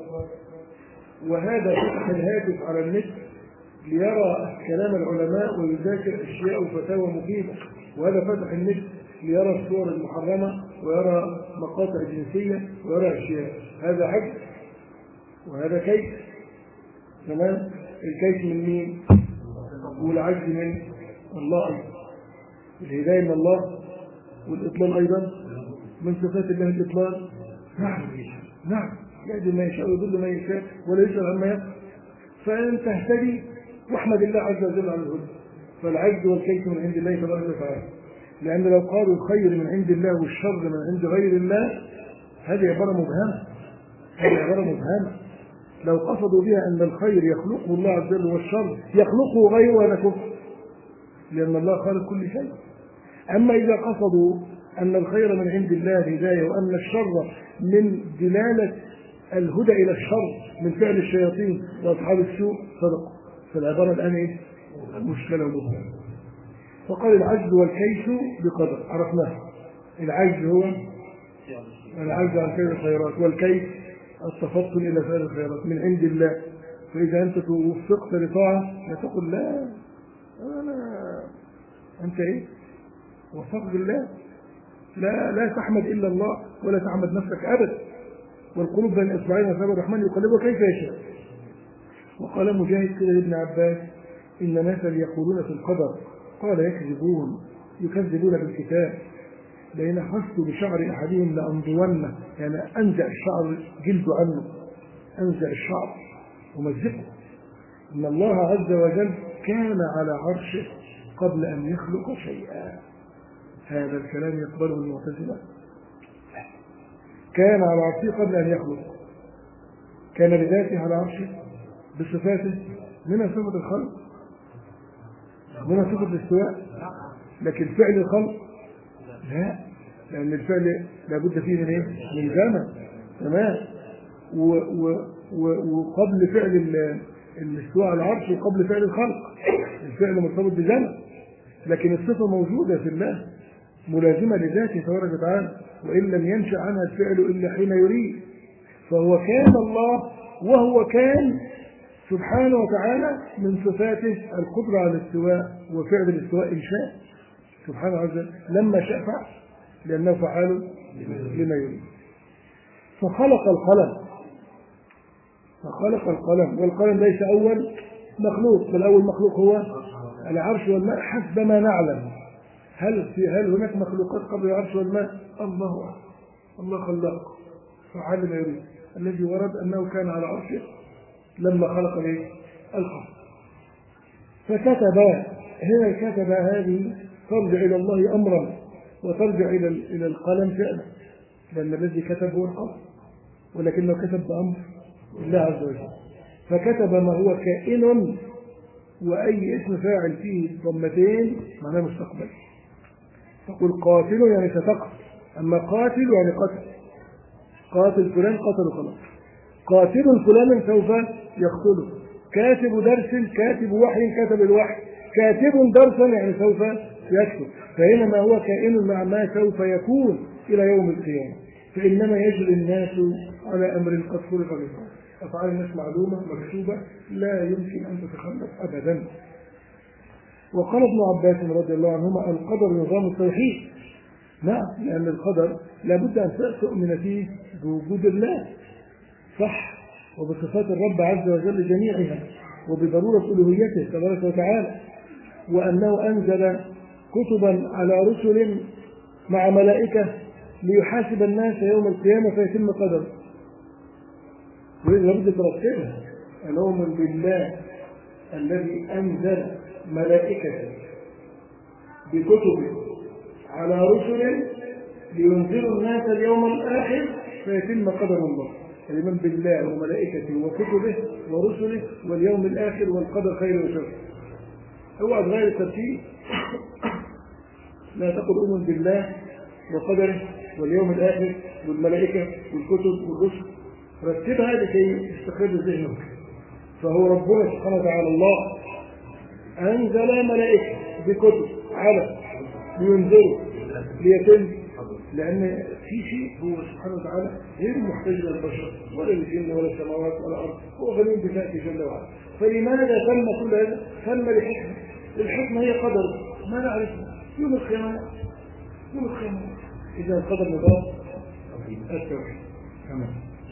وهذا فتح الهاتف على النت ليرى كلام العلماء ويذاكر أشياء وفتاوى مفيدة، وهذا فتح النت ليرى الصور المحرمة ويرى مقاطع جنسية ويرى أشياء. هذا عجز وهذا كيس. تمام؟ الكيس من مين؟ والعجز من الله أيضا. الهداية من الله، والإضلال أيضا من صفات الله الإضلال. نعم نعم، يهدي ما يشاء ويضل ما يشاء ولا يسأل عما يفعل. فأنت تهتدي واحمد الله عز وجل على الهدى. فالعجز والكيس من عند الله تبارك وتعالى، لأن لو قالوا الخير من عند الله والشر من عند غير الله هذه عبارة مبهمة، هذه عبارة مبهمة. لو قصدوا بها أن الخير يخلقه الله عز وجل والشر يخلقه غيره هذا كفر، لأن الله خالق كل شيء. أما إذا قصدوا أن الخير من عند الله الهداية، وأن الشر من دلالة الهدى إلى الشر من فعل الشياطين وأصحاب السوء صدقوا. فالعبارة الآن إيه؟ مشكلة ومبهمة. فقال العجز والكيس بقدر، عرفناه. العجز هو العجز عن فعل الخيرات، والكيس التفطن إلى فعل الخيرات من عند الله. فإذا أنت توفقت لطاعة لا تقول لا أنا أنت إيه؟ وفق بالله، لا لا تحمد إلا الله ولا تحمد نفسك أبدا. والقلوب بين إصبعين أصابع الرحمن يقلبها كيف يشاء. وقال مجاهد كده لابن عباس إن ناسا يقولون في القدر قال يكذبون يكذبون بالكتاب لئن أخذت بشعر أحدهم لأمضونه، يعني أنزع الشعر جلد عنه، أنزع الشعر ومزقه. إن الله عز وجل كان على عرشه قبل أن يخلق شيئا. هذا الكلام يقبله المعتزلة. كان على عرشه قبل أن يخلق، كان بذاته على عرشه بصفاته، منها صفة الخلق، منها صفة الاستواء، لكن فعل الخلق لا، لأن الفعل لابد فيه من إيه؟ من زمن. تمام. وقبل فعل الاستواء على العرش وقبل فعل الخلق الفعل مرتبط بزمن، لكن الصفة موجودة في الله ملازمة لذاته تبارك وتعالى، وإن لم ينشأ عنها الفعل إلا حين يريد. فهو كان الله وهو كان سبحانه وتعالى من صفاته القدرة على الاستواء وفعل الاستواء إن شاء سبحانه وتعالى، لما شاء فعل لأنه فعال لما يريد. فخلق القلم فخلق القلم والقلم ليس أول مخلوق، بل أول مخلوق هو العرش والماء حسب ما نعلم. هل في هل هناك مخلوقات قبل العرش والماء؟ الله أعلم. الله خلق فعل ما يريد. الذي ورد أنه كان على عرشه لما خلق الايه؟ الخلق. فكتب هنا كتب هذه ترجع إلى الله أمرا وترجع إلى إلى القلم فعلا، لأن الذي كتب هو القلم، ولكنه كتب بأمر الله عز وجل. فكتب ما هو كائن، وأي اسم فاعل فيه ضمتين معناه مستقبل. تقول قاتل يعني ستقتل، أما قاتل يعني قتل، قاتل فلان قتل خلاص. قاتل فلان سوف يقتله. كاتب درس كاتب وحي كتب الوحي. كاتب درسا يعني سوف يكتب. فهنا ما هو كائن مع ما سوف يكون إلى يوم القيامة. فإنما يجري الناس على أمر قد خلق به. أفعال الناس معلومة مكتوبة لا يمكن أن تتخلف أبدا. وقال ابن عباس رضي الله عنهما القدر نظام التوحيد. نعم، لأن القدر لابد أن تؤمن فيه بوجود الله صح، وبصفات الرب عز وجل جميعها، وبضرورة ألوهيته تبارك وتعالى، وأنه أنزل كتبا على رسل مع ملائكة ليحاسب الناس يوم القيامة فيتم قدره. ولابد ترتبها أنهم بالله الذي أنزل ملائكة بكتب على رسل لينذروا الناس اليوم الآخر فيتم قدر الله. الإيمان بالله وملائكته وكتبه ورسله واليوم الآخر والقدر خير وشر. اوعى تغير الترتيب. لا تقل أؤمن بالله وقدره واليوم الآخر والملائكة والكتب والرسل، رتبها لكي يستقر ذهنك. فهو ربنا سبحانه وتعالى الله أنزل ملائكة بكتب على لينذروا ليتم، لأن في شيء هو سبحانه وتعالى غير محتاج للبشر ولا للجن ولا السماوات ولا الأرض، هو غني بذاته جل وعلا. فلماذا تم كل هذا؟ تم لحكمة. الحكمة هي قدر ما نعرفه يوم القيامة. يوم القيامة إذا القدر نظام التوحيد. تمام.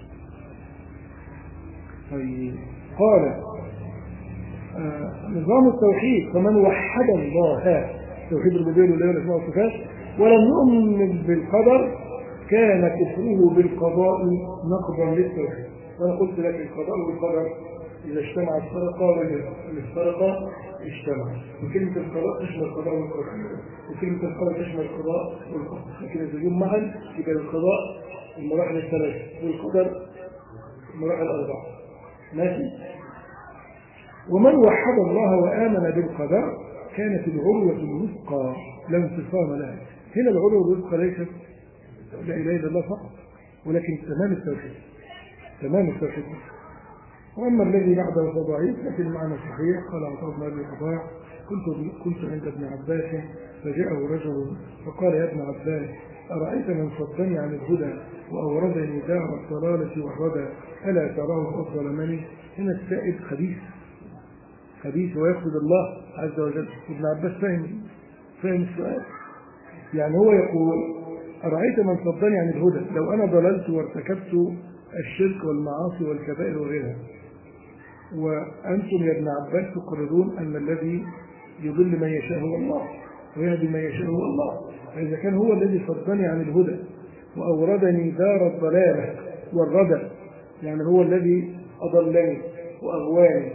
طيب قال آه نظام التوحيد فمن وحد الله توحيد الربوبية والإله والأسماء والصفات ولم يؤمن بالقدر كان كفره بالقضاء نقضا للتوحيد. وأنا قلت لك القضاء والقدر إذا اجتمع السرقة والافترقة اجتمع. وكلمة القضاء تشمل القضاء والقدر، وكلمة القدر تشمل القضاء والقدر، لكن إذا جم معا يبقى القضاء المراحل الثلاثة والقدر المراحل الأربعة. ماشي. ومن وحد الله وآمن بالقدر كانت العروة الوثقى لا انفصام لها. هنا العروة الوثقى ليست لا إله إلا الله فقط، ولكن تمام التوحيد. تمام التوحيد. وأما الذي بعده فضعيف، لكن المعنى صحيح. قال عطاء بن أبي رباح كنت كنت عند ابن عباس فجاءه رجل فقال يا ابن عباس أرأيت من صدني عن الهدى وأوردني دار الضلالة والردى ألا تراه أفضل مني؟ هنا السائل خبيث خبيث ويقصد الله عز وجل. ابن عباس فهم فهم السؤال. يعني هو يقول أرأيت من صدني عن الهدى، لو أنا ضللت وارتكبت الشرك والمعاصي والكبائر وغيرها وأنتم يا ابن عباس تقررون أن الذي يضل من يشاء هو الله ويهدي من يشاء هو الله، فإذا كان هو الذي صدني عن الهدى وأوردني دار الضلالة والردى، يعني هو الذي أضلني وأغواني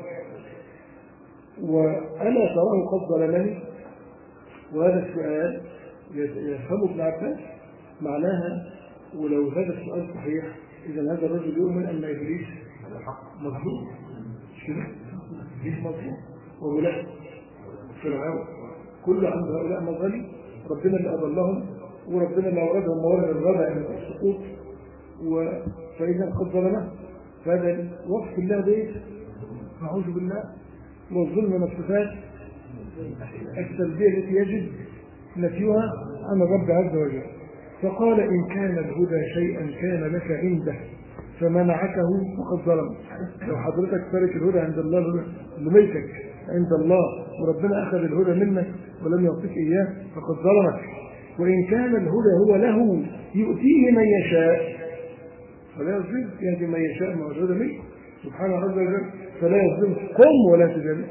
وأنا تراه قد ضللني، وهذا السؤال يفهمه ابن عباس معناها، ولو هذا السؤال صحيح إذا هذا الرجل يؤمن أن إبليس مظلوم، مش كده؟ إبليس مظلوم وهؤلاء فرعون كل عند هؤلاء مظالم، ربنا اللي أضلهم وربنا اللي أوردهم موارد الردى من السقوط، فإذا قد ظلمه، فهذا وصف الله به نعوذ بالله، والظلم من الصفات السلبية التي يجب نفيها عن الرب عز وجل. فقال إن كان الهدى شيئا كان لك عنده فمنعته فقد ظلم. لو حضرتك ترك الهدى عند الله لميتك عند الله وربنا أخذ الهدى منك ولم يعطيك إياه فقد ظلمك. وإن كان الهدى هو له يؤتيه من يشاء فلا يظلم، يهدي من يشاء مع الهدى منه سبحانه عز وجل فلا يظلم. قم ولا تجالس.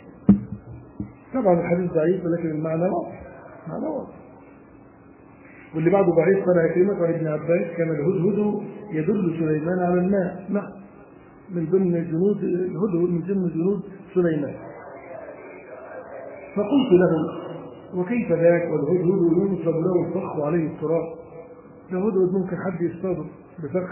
طبعا الحديث ضعيف ولكن المعنى واضح، معنى واضح. واللي بعده ضعيف قال عكرمة عن ابن عباس كان الهدهد يدل سليمان على الماء، نعم من ضمن جنود الهدهد من ضمن جنود سليمان. فقلت له وكيف ذاك والهدهد ينصب له الفخ وعليه التراب، الهدهد ممكن حد يصطاده بفخ.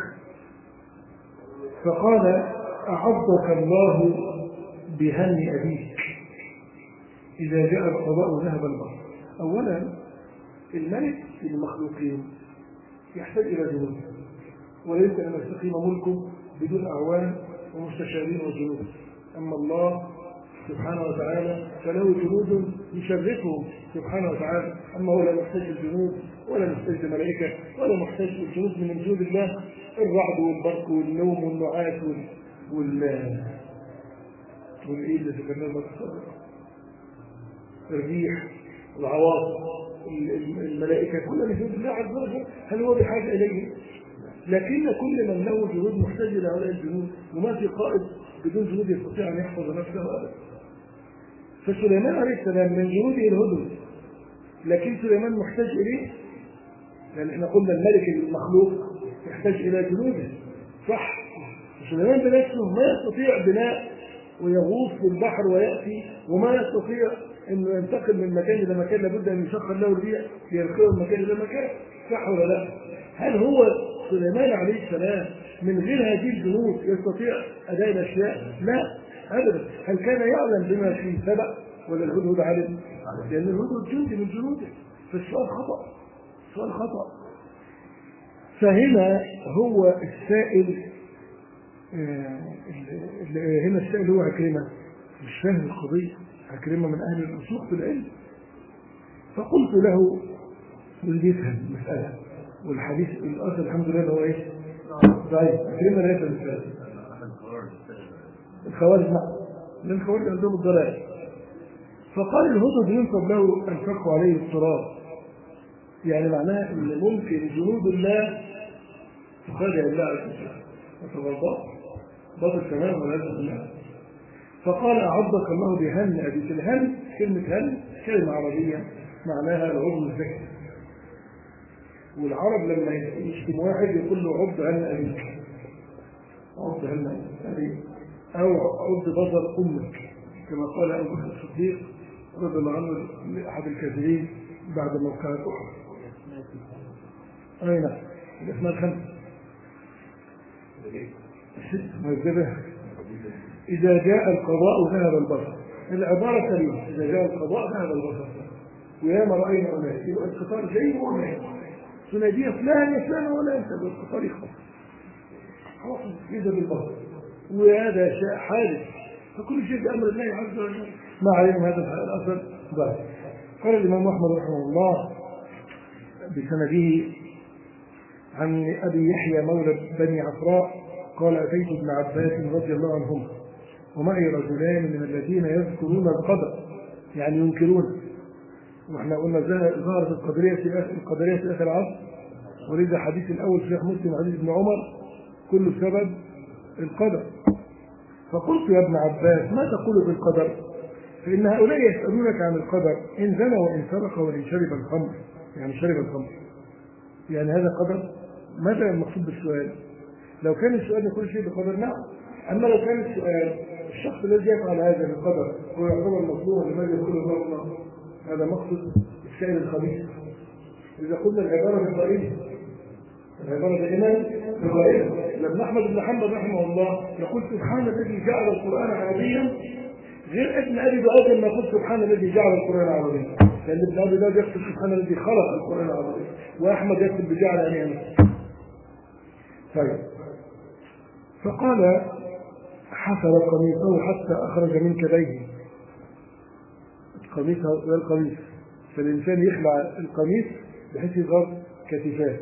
فقال أعضك الله بهم أبيك إذا جاء القضاء ذهب البصر. أولا الملك في المخلوقين يحتاج إلى جنود، ولا يمكن أن يستقيم ملكه بدون أعوان ومستشارين وجنود. أما الله سبحانه وتعالى فله جنود يشرفهم سبحانه وتعالى، أما هو لا محتاج الجنود ولا محتاج الملائكة ولا محتاج الجنود من جنود الله، الرعد والبرق والنوم والنعاس وال وال والإيه اللي ذكرناه الريح العواصف الملائكة كلها من جنود الله عز وجل. هل هو بحاجة إليه؟ لكن كل من له جنود محتاج إلى هؤلاء الجنود، وما في قائد بدون جنود يستطيع أن يحفظ نفسه أبدا. فسليمان عليه السلام من جنوده الهدهد، لكن سليمان محتاج إليه، لأن احنا قلنا الملك المخلوق يحتاج إلى جنوده صح. سليمان بنفسه ما يستطيع بناء ويغوص في البحر ويأتي، وما يستطيع انه ينتقل من مكان الى مكان، لابد ان يسخر له الريح لينقله من مكان الى مكان، صح ولا لا؟ هل هو سليمان عليه السلام من غير هذه الجنود يستطيع اداء الاشياء؟ لا ابدا. هل كان يعلم بما في سبأ ولا الهدهد علم؟ لان الهدهد جندي من جنوده، فالسؤال خطأ، السؤال خطأ. فهنا هو السائل آه هنا السائل هو عكرمة، مش فاهم القضية. عكرمة من أهل الأصول في العلم. فقلت له يريد يفهم المسألة والحديث الأصل الحمد لله هو إيه؟ ضعيف. عكرمة لا يفهم المسألة. الخوارج نعم، لأن الخوارج عندهم الضلال. فقال الهدهد ينصب له الفخ عليه التراب، يعني معناه أن ممكن جنود الله تخادع الله عز وجل وتغضب باطل تماما والعياذ بالله. فقال أعضك الله بهم أبيك. الهم كلمة هم كلمة عربية معناها العضو الذكي، والعرب لما يشتم واحد يقول له عض هم أبيك، عض هم أبيك، أو عض بصر أمك، كما قال أبو بكر الصديق رضي الله عنه لأحد الكافرين بعد موقعة أحد. أي نعم الأسماء الخمسة الست مهذبة. إذا جاء القضاء ذهب البصر، العبارة سليمة، إذا جاء القضاء ذهب البصر. وياما رأينا أناس يبقى القطار جاي وأناس تناديه فلان يا فلان ولا أنت بالقطار يخطف خلاص يذهب البصر، وهذا شيء حادث. فكل شيء بأمر الله عز وجل. ما علينا هذا الأثر ضعيف. قال الإمام أحمد رحمه الله بسنده عن أبي يحيى مولى بني عفراء قال أتيت ابن عباس رضي الله عنهما ومعي رجلان من الذين يذكرون القدر يعني ينكرون، واحنا قلنا ظهرت القدرية في القدرية في آخر العصر، ولذا حديث الأول في مسلم حديث ابن عمر كل سبب القدر. فقلت يا ابن عباس ما تقول في القدر؟ فإن هؤلاء يسألونك عن القدر إن زنى وإن سرق وإن شرب الخمر، يعني شرب الخمر، يعني هذا قدر؟ ماذا المقصود بالسؤال؟ لو كان السؤال يقول شيء بقدر نعم، أما لو كان السؤال الشخص الذي يفعل هذا بالقدر هو يعتبر مظلوما لماذا يقول الله؟ هذا مقصد السائل الخبيث. إذا قلنا العبارة بالضائرة العبارة دائما بالضائرة. لما أحمد بن حنبل رحمه الله يقول سبحان الذي جعل القرآن عربيا غير ابن أبي داود لما يقول سبحان الذي جعل القرآن عربيا، لأن ابن أبي داود يكتب سبحان الذي خلق القرآن عربيا وأحمد يكتب بجعل أنيمه. طيب فقال حفر قميصه حتى أخرج من كبيه. القميص هو القميص، فالإنسان يخلع القميص بحيث يظهر كتفاه.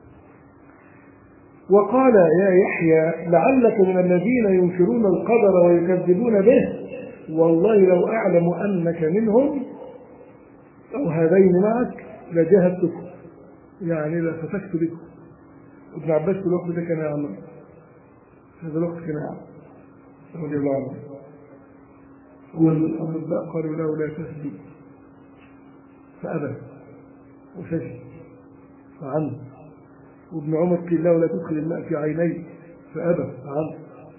وقال يا يحيى لعلك من الذين ينكرون القدر ويكذبون به، والله لو أعلم أنك منهم أو هذين معك لجاهدتكم، يعني لفتكت بكم. ابن عباس في الوقت ده كان يعمل هذا الوقت كان يعمل رضي الله عنه. والأطباء قالوا له لا تسجد فأبى وسجد فعنه، وابن عمر قيل له لا تدخل الماء في عينيه فأبى فعنه.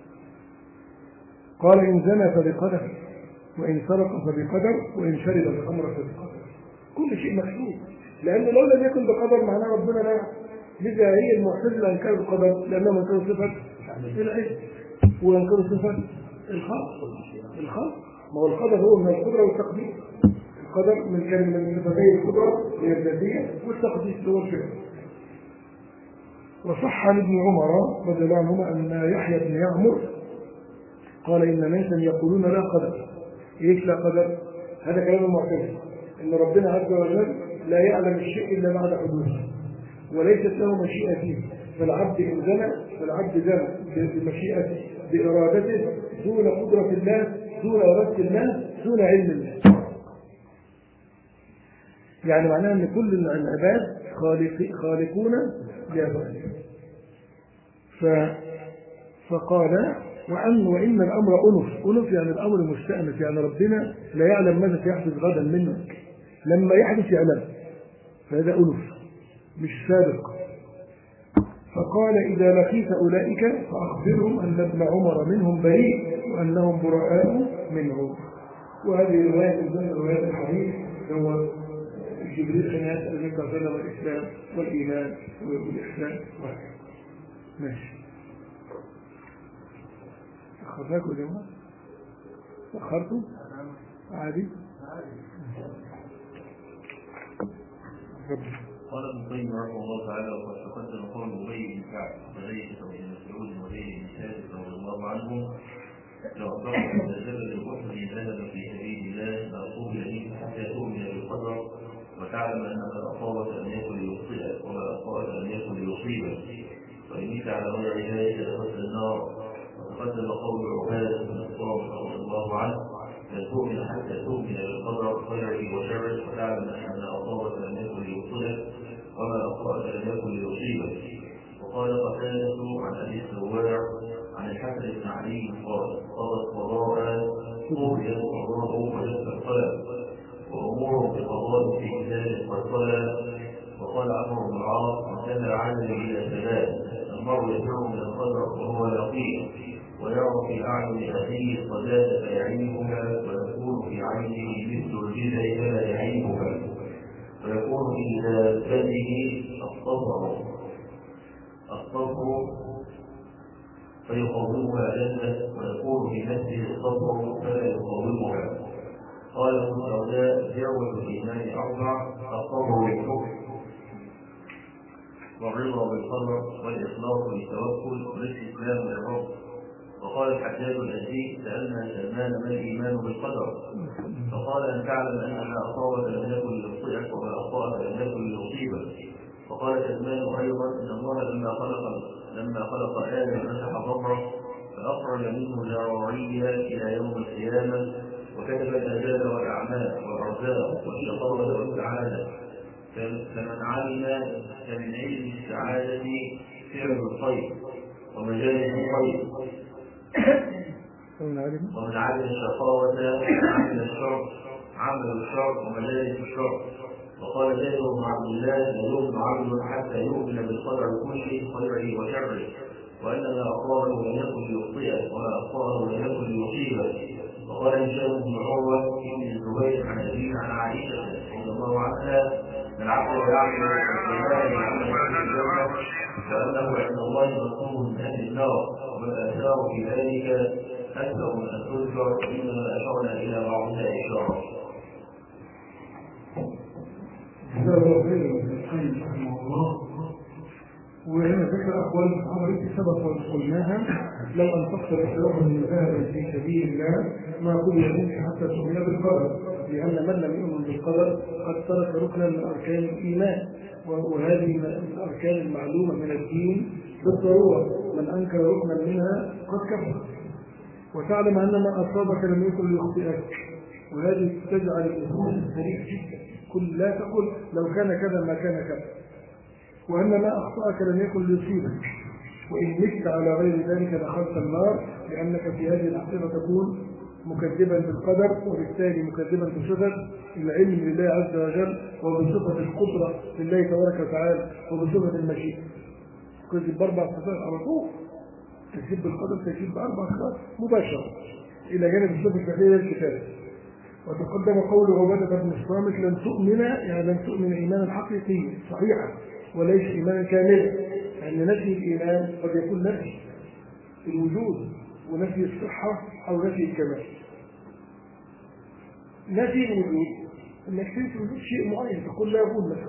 قال إن زنى فبقدر وإن سرق فبقدر وإن شرب الخمر فبقدر. كل شيء محسوب، لأنه لو لم يكن بقدر معناه ربنا لا يعلم. لذا هي المعتزلة أنكروا القدر لأنهم أنكروا صفة العلم وأنكروا صفة الخلق. الخلق ما هو القدر هو من القدرة والتقدير. القدر من كلمة من صفتي القدرة هي الذاتية والتقدير هو الفعل. وصح عن ابن عمر رضي الله عنهما أن يحيى بن يعمر قال إن ناسا يقولون لا قدر. إيش لا قدر؟ هذا كلام المعتزلة، إن ربنا عز وجل لا يعلم الشيء إلا بعد حدوثه وليست له مشيئة فيه. فالعبد إن زنى فالعبد زنى بمشيئته بإرادته دون قدرة الله دون إرادة الله دون علم الله. يعني معناه أن كل العباد خالق خالقون لأفعالهم. فقال وأن وإن الأمر أنف أنف يعني الأمر مستأنف، يعني ربنا لا يعلم ماذا سيحدث غدا منك، لما يحدث يعلم، فهذا أنف مش سابق. فقال إذا لقيت أولئك فأخبرهم أن ابن عمر منهم بريء وأنهم براء منه. وهذه رواية من روايات الحديث هو جبريل كان يسأل منك صلى والإسلام والإيمان والإحسان وهكذا. ماشي. أخذناكم يا جماعة؟ أخرتم؟ عادي؟ قال ابن القيم رحمه الله تعالى وقد تقدم قول أبي بن كعب وزيد وابن مسعود وزيد بن ثابت رضي الله عنهم لو أطلقت على جبل الكفر ذهب في سبيل الله لأصوب إليه حتى تؤمن بالقدر وتعلم أن ما أصابك أن يكن ليخطئك وما أخطأك أن يكن ليصيبك، وإن مت على غير ذلك دخلت النار. وتقدم قول عبادة بن الصامت رضي الله عنه لا تؤمن حتى تؤمن بالقدر خيره وشره وتعلم أن ما أصابك لم يكن ليصيبك وما أخطأك لم يكن ليصيبك. وقال قتادة عن أبي السواع عن الحسن بن علي قال قضت قضاء قضيت قضاء وجدت القلم وأمور بقضاء في كتاب والصلاة. وقال عمرو بن العاص من كان العمل إلى ثلاث المرء يفر من القدر وهو يقين ويرى في أعين أخيه الصلاة فيعيبها ويكون في عينه مثل الجزء فلا يعيبها ويكون في ذاته الصبر الصبر فيقومها جنة ويكون في نفسه الصبر فلا يقومها. قال ابن الدرداء ذروة الإيمان أربع الصبر والحكم والرضا بالقدر والإخلاص والتوكل والاستسلام للرب. وقال الحجاج الأزدي سألنا سلمان ما الإيمان بالقدر؟ فقال أن تعلم أن ما أصابك لم يكن ليخطئك وما أخطأك لم يكن ليصيبك. وقال سلمان أيضا إن الله لما خلق لما خلق آدم مسح ظهره فأخرج منه ذراريها إلى يوم القيامة وكتب الآجال والأعمال والأرزاق والشقاوة والسعادة. فمن علم فمن علم السعادة فعل الخير ومجالس الخير ومن علم ومن علم الشقاوة عمل الشر عمل الشر وملابس الشر. وقال جابر بن عبد الله لا يؤمن عبد حتى يؤمن بالقدر كله خيره وشره، وان ما اصابه لم يكن ليخطئه وما اصابه لم يكن ليصيبه. وقال هشام بن عروه بن الزبير عن ابيه عن عائشه رضي الله عنها من عبد يعمل بالله يعمل في الجنه فانه عند الله مطلوب من اهل النار، والاثار في ذلك اكثر من ان تذكر، انما اشرنا الى بعضها اشاره. رحمه الله. وهنا ذكر أقوال الصحابة سبق وقلناها: لو أنفقت بشرهم من ذهب في سبيل الله ما قبل منك حتى تؤمن بالقدر، لأن من لم يؤمن بالقدر قد ترك ركنا من أركان الإيمان، وهذه من الأركان المعلومة من الدين بالضرورة، من أنكر ركنا منها قد كفر. وتعلم أن ما أصابك لم يكن ليخطئك، وهذه تجعل الإنسان سريع جدا، كل لا تقل لو كان كذا ما كان كذا، وأن ما أخطأك لم يكن ليصيبك، وإن مت على غير ذلك دخلت النار، لأنك في هذه الحقيقة تكون مكذبا بالقدر، وبالتالي مكذبا بصفة العلم لله عز وجل، وبصفة القدرة لله تبارك وتعالى، وبصفة المشيئة. كذب بأربع صفات على طول، تكذب بالقدر تكذب بأربع صفات مباشرة إلى جانب الصفة الفعلية للكتاب. وتقدم قول عبادة بن الصامت: لن تؤمن يعني لن تؤمن إيمانا حقيقيا صحيحا وليس إيمانا كاملا، لأن نفي الإيمان قد يكون نفي الوجود ونفي الصحة أو نفي الكمال. نفي الوجود أنك تنفي وجود شيء معين، تقول لا يكون مثلا،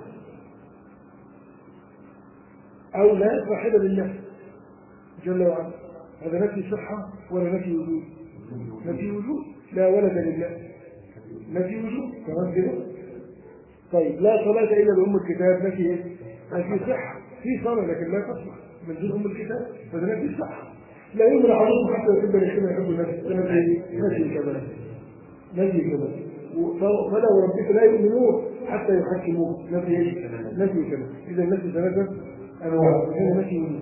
أو لا صاحب لله جل وعلا، هذا نفي صحة ولا نفي وجود؟ نفي وجود. لا ولد لله، نفي وجود كمان كده. طيب لا صلاة إلا بأم الكتاب، نفي إيه؟ نفي صحة، في صلاة لكن لا تصلح من دون أم الكتاب، فده نفي صحة. لا يؤمن عليكم حتى يحب الإخوة يحب النفس، نفي نفي كذا نفي كذا. فلا وربك لا يؤمنون حتى يحكموه، نفي إيه؟ نفي كذا. إذا النفي ثلاثة أنواع، هنا نفي وجود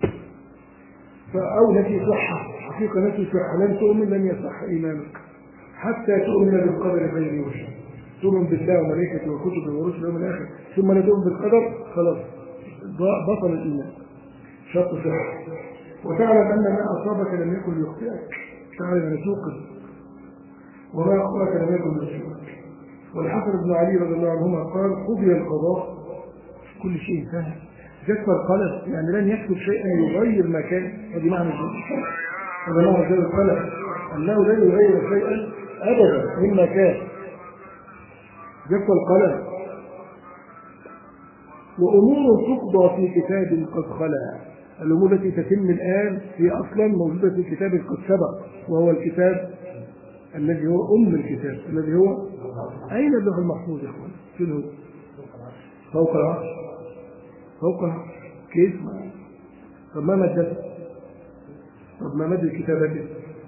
أو نفي صحة، حقيقة نفي صحة. لن تؤمن لن يصح إيمانك حتى تؤمن بالقدر خيره وشره، تؤمن بالله وملائكته وكتبه ورسله واليوم الآخر، ثم لا تؤمن بالقدر، خلاص بطل الإيمان، شرط صحة. وتعلم أن ما أصابك لم يكن ليخطئك، تعلم أن توقن، وما أخطأك لم يكن ليصيبك. والحسن بن علي رضي الله عنهما قال: قضي القضاء، كل شيء سهل، جف القلم، يعني لن يكتب شيئا يغير ما كان. هذه معنى الشيء، هذا معنى شيء القلم، أنه لن يغير شيئا أبدا مما كان. جف القلم. وأمور تقضى في كتاب قد خلا، الأمور التي تتم الآن هي أصلا موجودة في كتاب قد سبق، وهو الكتاب الذي هو أم الكتاب، الذي هو أين اللوح المحفوظ يا أخوان؟ شنو؟ فوق العرش، فوق العرش. كيف؟ ما طب ما مدته؟ طب ما مد الكتابة؟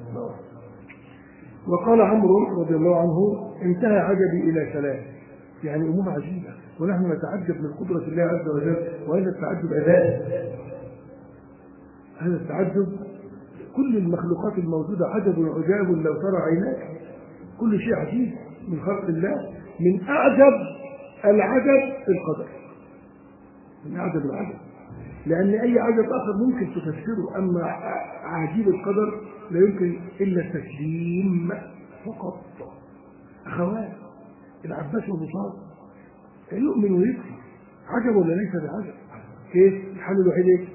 وقال عمرو رضي الله عنه: انتهى عجبي إلى ثلاث، يعني أمور عجيبة، ونحن نتعجب من قدرة الله عز وجل، وهذا التعجب أداء، هذا التعجب كل المخلوقات الموجودة عجب وعجاب لو ترى عيناك، كل شيء عجيب من خلق الله. من أعجب العجب في القدر، من أعجب العجب، لأن أي عجب آخر ممكن تفسره، أما عجيب القدر لا يمكن إلا التسليم فقط. أخوات العباس والمصاب يؤمن ويكفي، عجب ولا ليس بعجب؟ كيف؟ الحل الوحيد ايه؟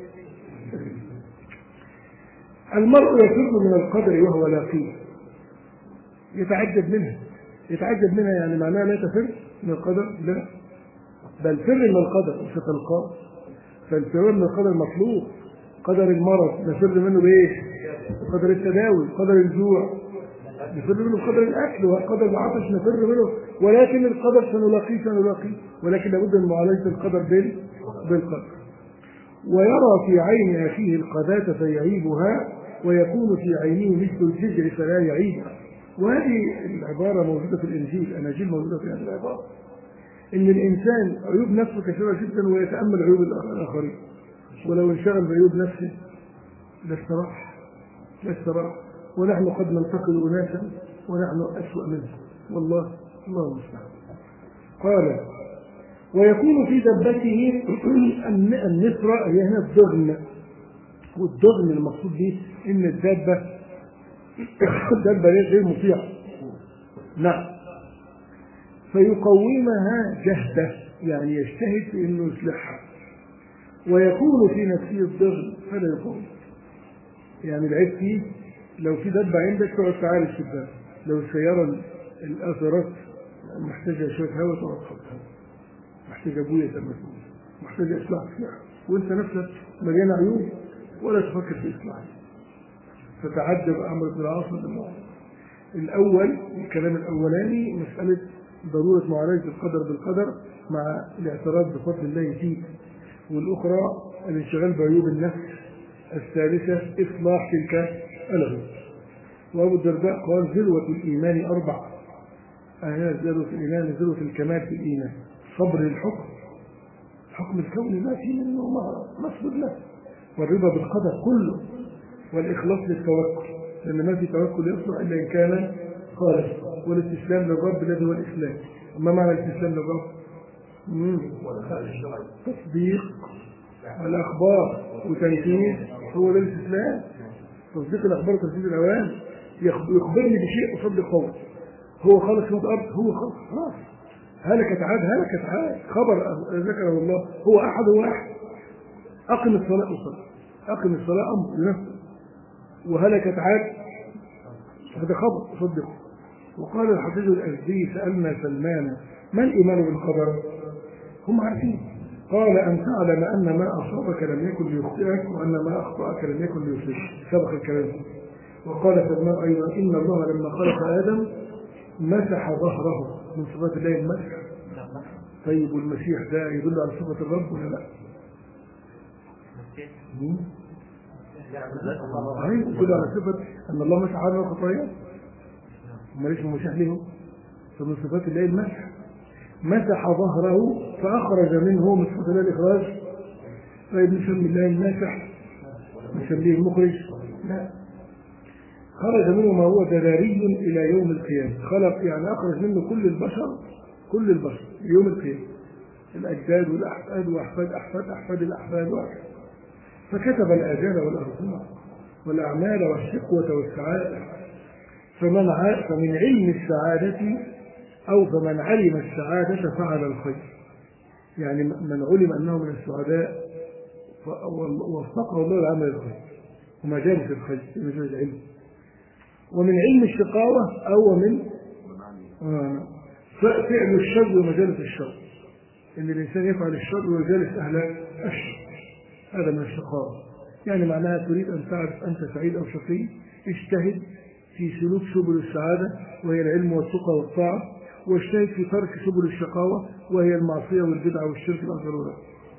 المرء يفر من القدر وهو لاقيه، يتعجب منها، يتعجب منها يعني معناها لا تفر من القدر، لا، بل فر من القدر مش تلقاه. فالفرار من القدر مطلوب. قدر المرض نفر منه بايه؟ قدر التداوي، قدر الجوع نفر منه بقدر الاكل، وقدر العطش نفر منه، ولكن القدر سنلاقيه سنلاقيه، ولكن لابد من معالجه القدر بالقدر. ويرى في عين اخيه القذاة فيعيبها، ويكون في عينه مثل الفجر فلا يعيبها. وهذه العباره موجوده في الانجيل، اناجيل موجوده في هذه العباره، ان الانسان عيوب نفسه كثيره جدا ويتامل عيوب الاخرين، ولو انشغل بعيوب نفسه لا استراح لا استراح ونحن قد ننتقد أناسا ونحن أسوأ منه، والله الله المستعان. قال ويكون في دبته النسرة، هي هنا الدغن، والدغن المقصود به إن الدابة الدابة غير مطيعة، نعم، فيقومها جهده، يعني يجتهد في إنه يصلحها، ويكون في نفسه الضغن فلا يقوم. يعني العيب فيه لو في دابة عندك تقعد تعالج في الدابة، لو السيارة الأثرات محتاجة شوية هواء تقعد تحطها، محتاجة بوية تمثل، محتاجة إصلاح فيها، وأنت نفسك مليان عيوب ولا تفكر في إصلاحها، فتعجب أمر بن العاص بالله. الأول الكلام الأولاني مسألة ضرورة معالجة القدر بالقدر مع الاعتراف بفضل الله فيه، والأخرى الانشغال بعيوب النفس، الثالثة إصلاح تلك العيوب. وأبو الدرداء قال ذروة الإيمان أربع، أهنا ذروة الإيمان ذروة الكمال في الإيمان: صبر الحكم، حكم الكون ما فيه منه مصبر له، والرضا بالقدر كله، والإخلاص للتوكل، لأن ما في توكل يصلح إلا إن كان خالصا، والاستسلام للرب الذي هو الإسلام. ما معنى الاستسلام للرب؟ تصديق الأخبار وتنفيذ، هو ده الاستسلام، تصديق الأخبار وتنفيذ الأوامر. يخبرني بشيء أصدق قوله، هو خالص في الأرض، هو خالص خلاص، هلكت عاد هلكت عاد، خبر ذكره الله، هو أحد واحد، أقم الصلاة وصل، أقم الصلاة أمر لنفسه، وهلكت عاد هذا خبر أصدقه. وقال الحفيظ الأزدي سألنا سلمان ما الإيمان بالقدر؟ هم عارفين، قال أن تعلم أن ما أصابك لم يكن ليخطئك، وأن ما أخطأك لم يكن ليصيبك، سبق الكلام. وقال سلمان أيضا إن الله لما خلق آدم مسح ظهره، من صفات الله المسح. طيب والمسيح ده يدل على صفة الرب ولا لا؟ أي يدل على صفة أن الله مسح عنه خطاياه، ما ليش المسيح له، فمن صفات الله المسح. مسح ظهره فأخرج منه من صفات الله الإخراج. طيب نسمي الله الماسح، نسميه المخرج؟ لا، خرج منه ما هو ذراري إلى يوم القيامة، خلق يعني أخرج منه كل البشر، كل البشر يوم القيامة، الأجداد والأحفاد وأحفاد أحفاد أحفاد الأحفاد وأحفاد. فكتب الآجال والأرزاق والأعمال والشقوة والسعادة، فمن ع... فمن علم السعادة أو فمن علم السعادة فعل الخير، يعني من علم أنه من السعداء ووفقه الله لعمل الخير ومجالس الخير في مجال العلم. ومن علم الشقاوة أو من آه. فعل الشر ومجالس الشر، إن الإنسان يفعل الشر ويجالس أهل الشر، هذا من الشقاوة. يعني معناها تريد أن تعرف أنت سعيد أو شقي، اجتهد في سلوك سبل السعادة وهي العلم والتقى والطاعة، واجتهد في ترك سبل الشقاوة وهي المعصية والبدعة والشرك الأصغر والأكبر.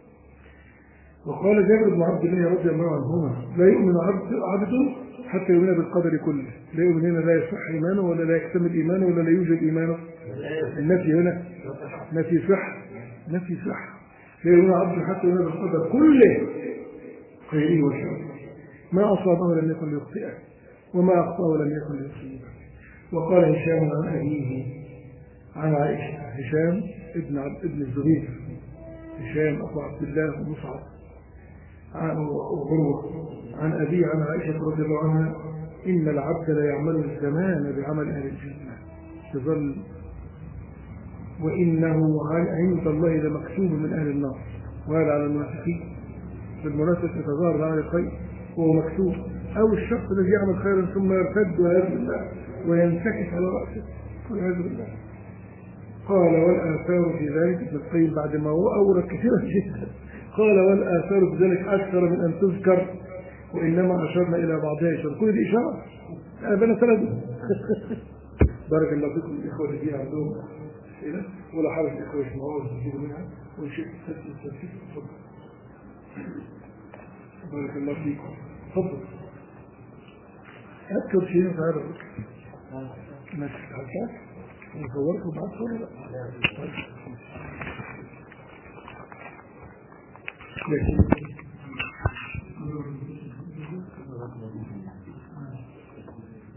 وقال جابر بن عبد الله رضي الله عنهما لا يؤمن عبد حتى يؤمن بالقدر كله. لا يؤمن هنا لا يصح إيمانه ولا لا يكتمل إيمانه ولا لا يوجد إيمانه. النفي هنا نفي صح، نفي صح. لا يؤمن عبد حتى يؤمن بالقدر كله خيره وشره، ما أصابه لم يكن ليخطئه وما أخطأه لم يكن ليصيبه. وقال هشام عن أبيه عن عائشة، هشام ابن عبد ابن الزبير، هشام أبو عبد الله ومصعب عن وعروة عن أبيه عن عائشة رضي الله عنها إن العبد لا يعمل الزمان بعمل أهل الجنة تظل، وإنه عند الله لمكتوب من أهل النار. وهذا على المنافقين بالمناسبة يتظاهر عن الخير وهو مكتوب، أو الشخص الذي يعمل خيرا ثم يرتد والعياذ بالله وينتكس على رأسه والعياذ بالله. قال والآثار في ذلك ابن القيم بعد ما هو أورد كثيرا جدا، قال والآثار في ذلك أكثر من أن تذكر، وإنما أشرنا إلى بعضها إشارة. كل دي إشارة أنا بنا سند. بارك الله فيكم الإخوة اللي فيها عندهم أسئلة ولا حرج الإخوة يسمعوها ويستفيدوا منها ونشوف التسجيل. تفضل. بارك الله فيكم. تفضل. أذكر شيء تعالى ما تتحدث نصورك وبعد صورة لا لكن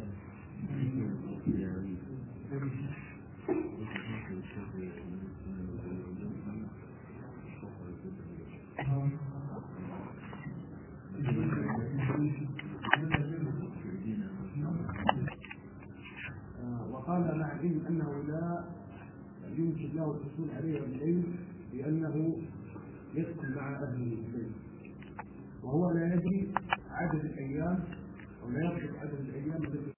قال مع العلم أنه لا يمكن له الحصول عليه بالعلم لأنه يسكن مع أهل البيت، وهو لا يدري عدد الأيام أو لا يقصد عدد الأيام التي